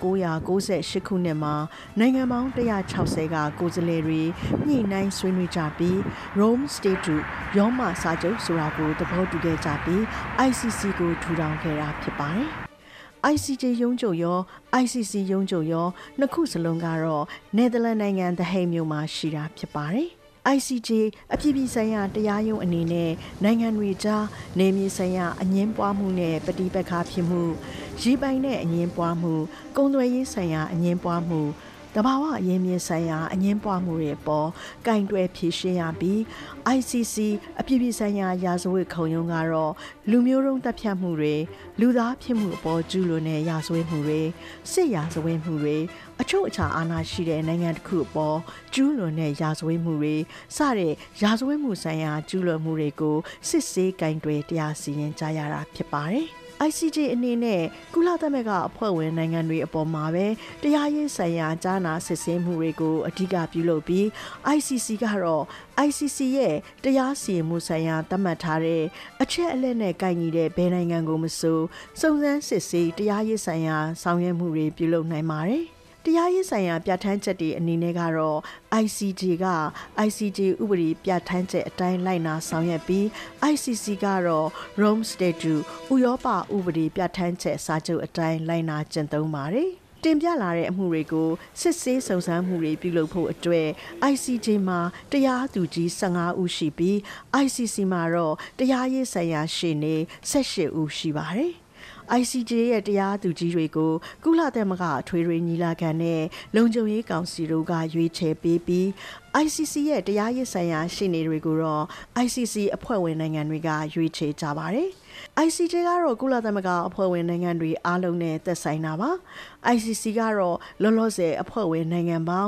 1998ခုနှစ်မှာနိုင်ငံပေါင်း160ကကိုယ်စားလှယ်တွေညှိနှိုင်းဆွေးနွေးကြပြီး Rome Statute ရောမစာချုပ်ဆိုတာကိုသဘောတူခဲ့ကြပြီး ICC ကိုထူထောင်ခဲ့တာဖြစ်ပါတယ်။ ICJ ရုံးချုပ်ရော ICC ရုံးချုပ်ရောနှစ်ခုစလုံးကတော့နယ်သာလန်နိုင်ငံ The Hague မြို့မှာရှိတာဖြစ်ပါတယ်။ ICJ အပြည်ပြည်ဆိုင်ရာတရားရုံးအနေနဲ့နိုင်ငံတွေကြားနေမြေဆိုင်ရာအငြင်းပွားမှုနဲ့ပဋိပက္ခဖြစ်မှုရေပိုင်တဲ့အငြင်းပွားမှုကုန်သွယ်ရေးဆိုင်ရာအငြင်းပွားမှုတဘာဝအရင်းမြစ်ဆိုင်ရာအငြင်းပွားမှုတွေအပေါ်ကင်တွယ်ဖြေရှင်းရပြီး ICC အပြည်ပြည်ဆိုင်ရာရာဇဝတ်ခုံရုံးကတော့လူမျိုးတုံးတပ်ဖြတ်မှုတွေလူသားဖြစ်မှုအပေါ်ကျူးလွန်တဲ့ရာဇဝတ်မှုတွေစစ်ရာဇဝတ်မှုတွေအချုပ်အခြာအာဏာရှိတဲ့နိုင်ငံတစ်ခုအပေါ်ကျူးလွန်တဲ့ရာဇဝတ်မှုတွေစတဲ့ရာဇဝတ်မှုဆိုင်ရာကျူးလွန်မှုတွေကိုစစ်ဆေးကင်တွယ်တရားစီရင်ကြရတာဖြစ်ပါတယ်။ ICJ အနေနဲ့ကုလသမဂ္ဂအဖွဲ့ဝင်နိုင်ငံတွေအပေါ်မှာပဲတရားရေးဆိုင်ရာကြားနာစစ်ဆေးမှုတွေကိုအဓိကပြုလုပ်ပြီး ICC ကတော့ ICC ရဲ့တရားစီရင်မှုဆိုင်ရာသတ်မှတ်ထားတဲ့အချက်အလက်နဲ့ကိုက်ညီတဲ့ဘယ်နိုင်ငံကိုမဆိုစုံစမ်းစစ်ဆေးတရားရေးဆိုင်ရာဆောင်ရွက်မှုတွေပြုလုပ်နိုင်ပါတယ်။တရားရေးဆိုင်ရာပြဋ္ဌာန်းချက်တွေအနေနဲ့ကတော့ ICJ က ICJ ဥပဒေပြဋ္ဌာန်းချက်အတိုင်းလိုက်နာဆောင်ရွက်ပြီး ICC ကတော့ Rome Statute ဥရောပဥပဒေပြဋ္ဌာန်းချက်စာချုပ်အတိုင်းလိုက်နာကျင့်သုံးပါတယ်။တင်ပြလာတဲ့အမှုတွေကိုစစ်ဆေးစုံစမ်းမှုတွေပြုလုပ်ဖို့အတွက် ICJ မှာတရားသူကြီး15ဦးရှိပြီး ICC မှာတော့တရားရေးဆိုင်ရာရှေ့နေ18ဦးရှိပါတယ်။ ICJ ရဲ့တရားသူကြီးတွေကိုကုလသမဂ္ဂအထွေထွေညီလာခံနဲ့လုံခြုံရေးကောင်စီတို့ကရွေးချယ်ပေးပြီး ICC ရဲ့တရားရေးဆိုင်ရာရှေ့နေတွေကိုတော့ ICC အဖွဲ့ဝင်နိုင်ငံတွေကရွေးချယ်ကြပါတယ်။ ICJ ကတော့ကုလသမဂ္ဂအဖွဲ့ဝင်နိုင်ငံတွေအားလုံးနဲ့သက်ဆိုင်တာပါ။ ICC ကတော့လောလောဆယ်အဖွဲ့ဝင်နိုင်ငံပေါင်း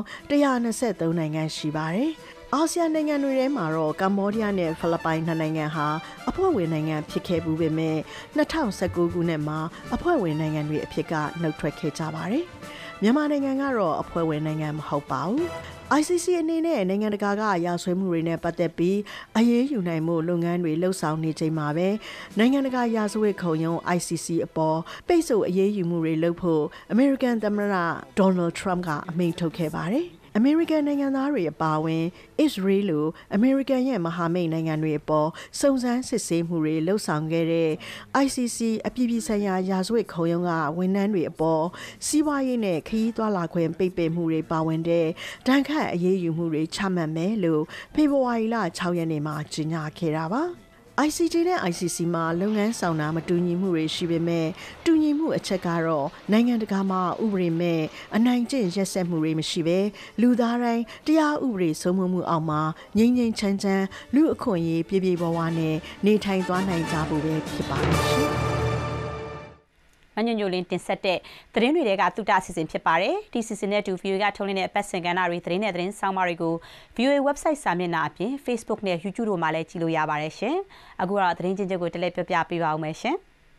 123နိုင်ငံရှိပါတယ်။အာဆီယံနိုင်ငံတွေထဲမှာတော့ကမ္ဘောဒီးယားနဲ့ဖိလစ်ပိုင်နှစ်နိုင်ငံဟာအဖွဲ့ဝင်နိုင်ငံဖြစ်ခဲ့မှုပေမဲ့2019ခုနှစ်မှာအဖွဲ့ဝင်နိုင်ငံတွေအဖြစ်ကနှုတ်ထွက်ခဲ့ကြပါတယ်။မြန်မာနိုင်ငံကတော့အဖွဲ့ဝင်နိုင်ငံမဟုတ်ပါဘူး။ ICC အနေနဲ့နိုင်ငံတကာကရာဇဝတ်မှုတွေနဲ့ပတ်သက်ပြီးအရေးယူနိုင်မှုလုပ်ငန်းတွေလှုပ်ဆောင်နေချိန်မှာပဲနိုင်ငံတကာရာဇဝတ်ခုံရုံး ICC အပေါ်ပိတ်ဆို့အရေးယူမှုတွေလုပ်ဖို့အမေရိကန်သမ္မတဒေါ်နယ်ထရမ့်ကအမိန့်ထုတ်ခဲ့ပါတယ်။အမေရိကန်နိုင်ငံသားတွေအပါအဝင်အစ္စရေးလိုအမေရိကန်ရဲ့မဟာမိတ်နိုင်ငံတွေအပေါ်စုံစမ်းစစ်ဆေးမှုတွေလှုပ်ဆောင်ခဲ့တဲ့ ICC အပြည်ပြည်ဆိုင်ရာရာဇဝတ်ခုံရုံးကဝန်ထမ်းတွေအပေါ်စီးပွားရေးနဲ့ခရီးသွားလာခွင့်ပိတ်ပင်မှုတွေပါဝင်တဲ့ဒဏ်ခတ်အရေးယူမှုတွေချမှတ်မယ်လို့ဖေဖော်ဝါရီလ6ရက်နေ့မှာကြေညာခဲ့တာပါICJ နဲ့ ICC မှာလုပ်ငန်းဆောင်တာမတူညီမှုတွေရှိပေမဲ့တူညီမှုအချက်ကတော့နိုင်ငံတကာမှာဥပဒေမဲ့အနိုင်ကျင့်ရက်စက်မှုတွေမရှိဘဲလူသားတိုင်းတရားဥပဒေစိုးမိုးမှုအောက်မှာငြိမ်းငြိမ်းချမ်းချမ်းလူအခွင့်အရေးပြည့်ပြည့်ဝဝနဲ့နေထိုင်သွားနိုင်ကြဖို့ပဲဖြစ်ပါတယ်ရှင်။မညညိုလင်းတင်ဆက်တဲ့သတင်းတွေကတူတာအစီအစဉ်ဖြစ်ပါတယ်ဒီစီစဉ်နဲ့တူ VOA ကထုတ်လွှင့်တဲ့အပတ်စဉ်ကဏ္ဍတွေသတင်းနဲ့သတင်းဆောင်မတွေကို VOA website စာမျက်နှာအပြင် Facebook နဲ့ YouTube တို့မှာလည်းကြည့်လို့ရပါတယ်ရှင်အခုတော့သတင်းချင်းချင်းကိုတလဲပြောပြပေးပါဦးမယ်ရှင်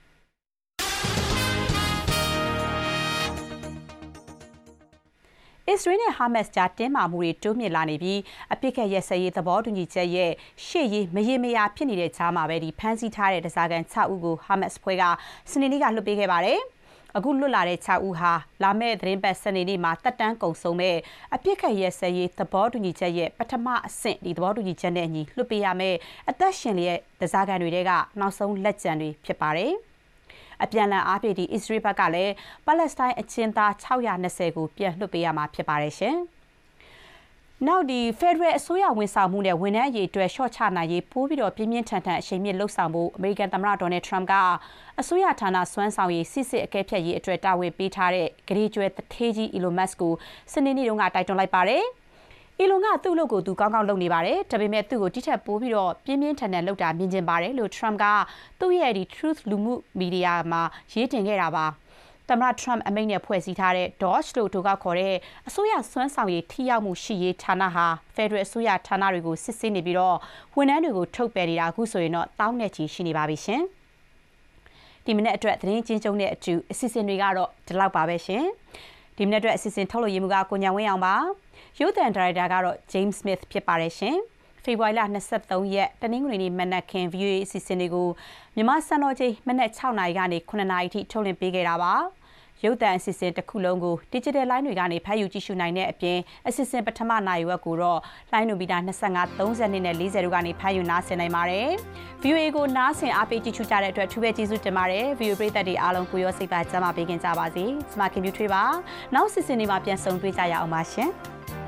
အစ္စရေးနဲ့ဟာမတ်စ်ကြားတင်းမာမှုတွေတိုးမြင့်လာနေပြီးအပြစ်ခတ်ရက်စက်ရေးသဘောတူညီချက်ရဲ့ရှေ့ရေးမရေမရာဖြစ်နေတဲ့ကြားမှာပဲဒီဖမ်းဆီးထားတဲ့ဒဇာကန်6ဦးကိုဟာမတ်စ်ဖွဲ့ကစနေနေ့ကလွှတ်ပေးခဲ့ပါတယ်။အခုလွတ်လာတဲ့6ဦးဟာလာမယ့်သတင်းပတ်စနေနေ့မှာတက်တန်းကုန်ဆုံးမဲ့အပြစ်ခတ်ရက်စက်ရေးသဘောတူညီချက်ရဲ့ပထမအဆင့်ဒီသဘောတူညီချက်နဲ့အညီလွှတ်ပေးရမယ့်အသက်ရှင်လျက်ဒဇာကန်တွေကနောက်ဆုံးလက်ကျန်တွေဖြစ်ပါတယ်။အပြန်လည်အားဖြင့်ဒီအစ္စရေးဘက်ကလည်းပါလက်စတိုင်းအကျဉ်းသား620ကိုပြန်လွှတ်ပေးရမှာဖြစ်ပါတယ်ရှင်။နောက်ဒီဖက်ဒရယ်အစိုးရဝန်ဆောင်မှုနဲ့ဝန်ထမ်းအရေးအတွက်ရှော့ချနိုင်ရေးပိုးပြီးတော့ပြင်းပြင်းထန်ထန်အရှိန်မြင့်လှုပ်ဆောင်ဖို့အမေရိကန်သမ္မတဒေါ်နယ်ထရမ့်ကအစိုးရဌာနစွမ်းဆောင်ရေးစစ်အကဲဖြတ်ရေးအတွက်တာဝန်ပေးထားတဲ့ဂရီကျွဲတထေးကြီးအီလွန်မတ်စ်ကိုစနေနေ့တုန်းကတိုက်တွန်းလိုက်ပါတယ်။အီလွန်ကသူ့လုပ်ကိုသူကောင်းကောင်းလုပ်နေပါတယ်ဒါပေမဲ့သူ့ကိုတိထက်ပိုပြီးတော့ပြင်းပြင်းထန်ထန်လုပ်တာမြင်ကျင်ပါတယ်လို့ထရမ့်ကသူ့ရဲ့ဒီ Truth လူမှုမီဒီယာမှာရေးတင်ခဲ့တာပါသမ္မတထရမ့်အမိန့်နဲ့ဖွဲ့စည်းထားတဲ့ DOGE လို့ထုတ်ခေါ်တဲ့အစိုးရစွမ်းဆောင်ရေးထိရောက်မှုရှိရေးဌာနဟာဖက်ဒရယ်အစိုးရဌာနတွေကိုစစ်ဆေးနေပြီးတော့ဝန်ထမ်းတွေကိုထုတ်ပယ်နေတာအခုဆိုရင်တော့တောင်းနဲ့ချီရှိနေပါပြီရှင်ဒီမနေ့အတွက်သတင်းချင်းကျုံတဲ့အတူအစီအစဉ်တွေကတော့ဒီလောက်ပါပဲရှင်ဒီမနေ့အတွက်အစီအစဉ်ထုတ်လို့ရမှုကကိုညာဝင်းအောင်ပါရုပ်သံဒါရိုက်တာကတော့ James Smith ဖြစ်ပါတယ်ရှင်ဖေဖော်ဝါရီလ23ရက်တနင်္ဂနွေနေ့မနက်ခင်း VOA အစီအစဉ်တွေကိုမြန်မာစံတော်ချိန်မနက်6:00နာရီကနေ9:00နာရီထိထုတ်လွှင့်ပေးခဲ့တာပါရုပ်သံအစီအစဉ်တစ်ခုလုံးကို digital line တွေကနေဖတ်ယူကြည့်ရှုနိုင်တဲ့အပြင်အစီအစဉ်ပထမနိုင်ဝက်ကိုတော့ line မီတာ25 30နဲ့40တို့ကနေဖတ်ယူနားဆင်နိုင်ပါတယ် VOA ကိုနားဆင်အားပေးကြည့်ရှုကြတဲ့အတွက်ထူးပဲကျေးဇူးတင်ပါတယ် VOA ပရိသတ်တွေအားလုံးကိုရောစိတ်ပါကျမ်းမာပေးခင်ကြပါစေ စမခင်ဗျူထွေးပါနောက်အစီအစဉ်တွေမှာပြန်ဆုံတွေ့ကြရအောင်ပါရှင်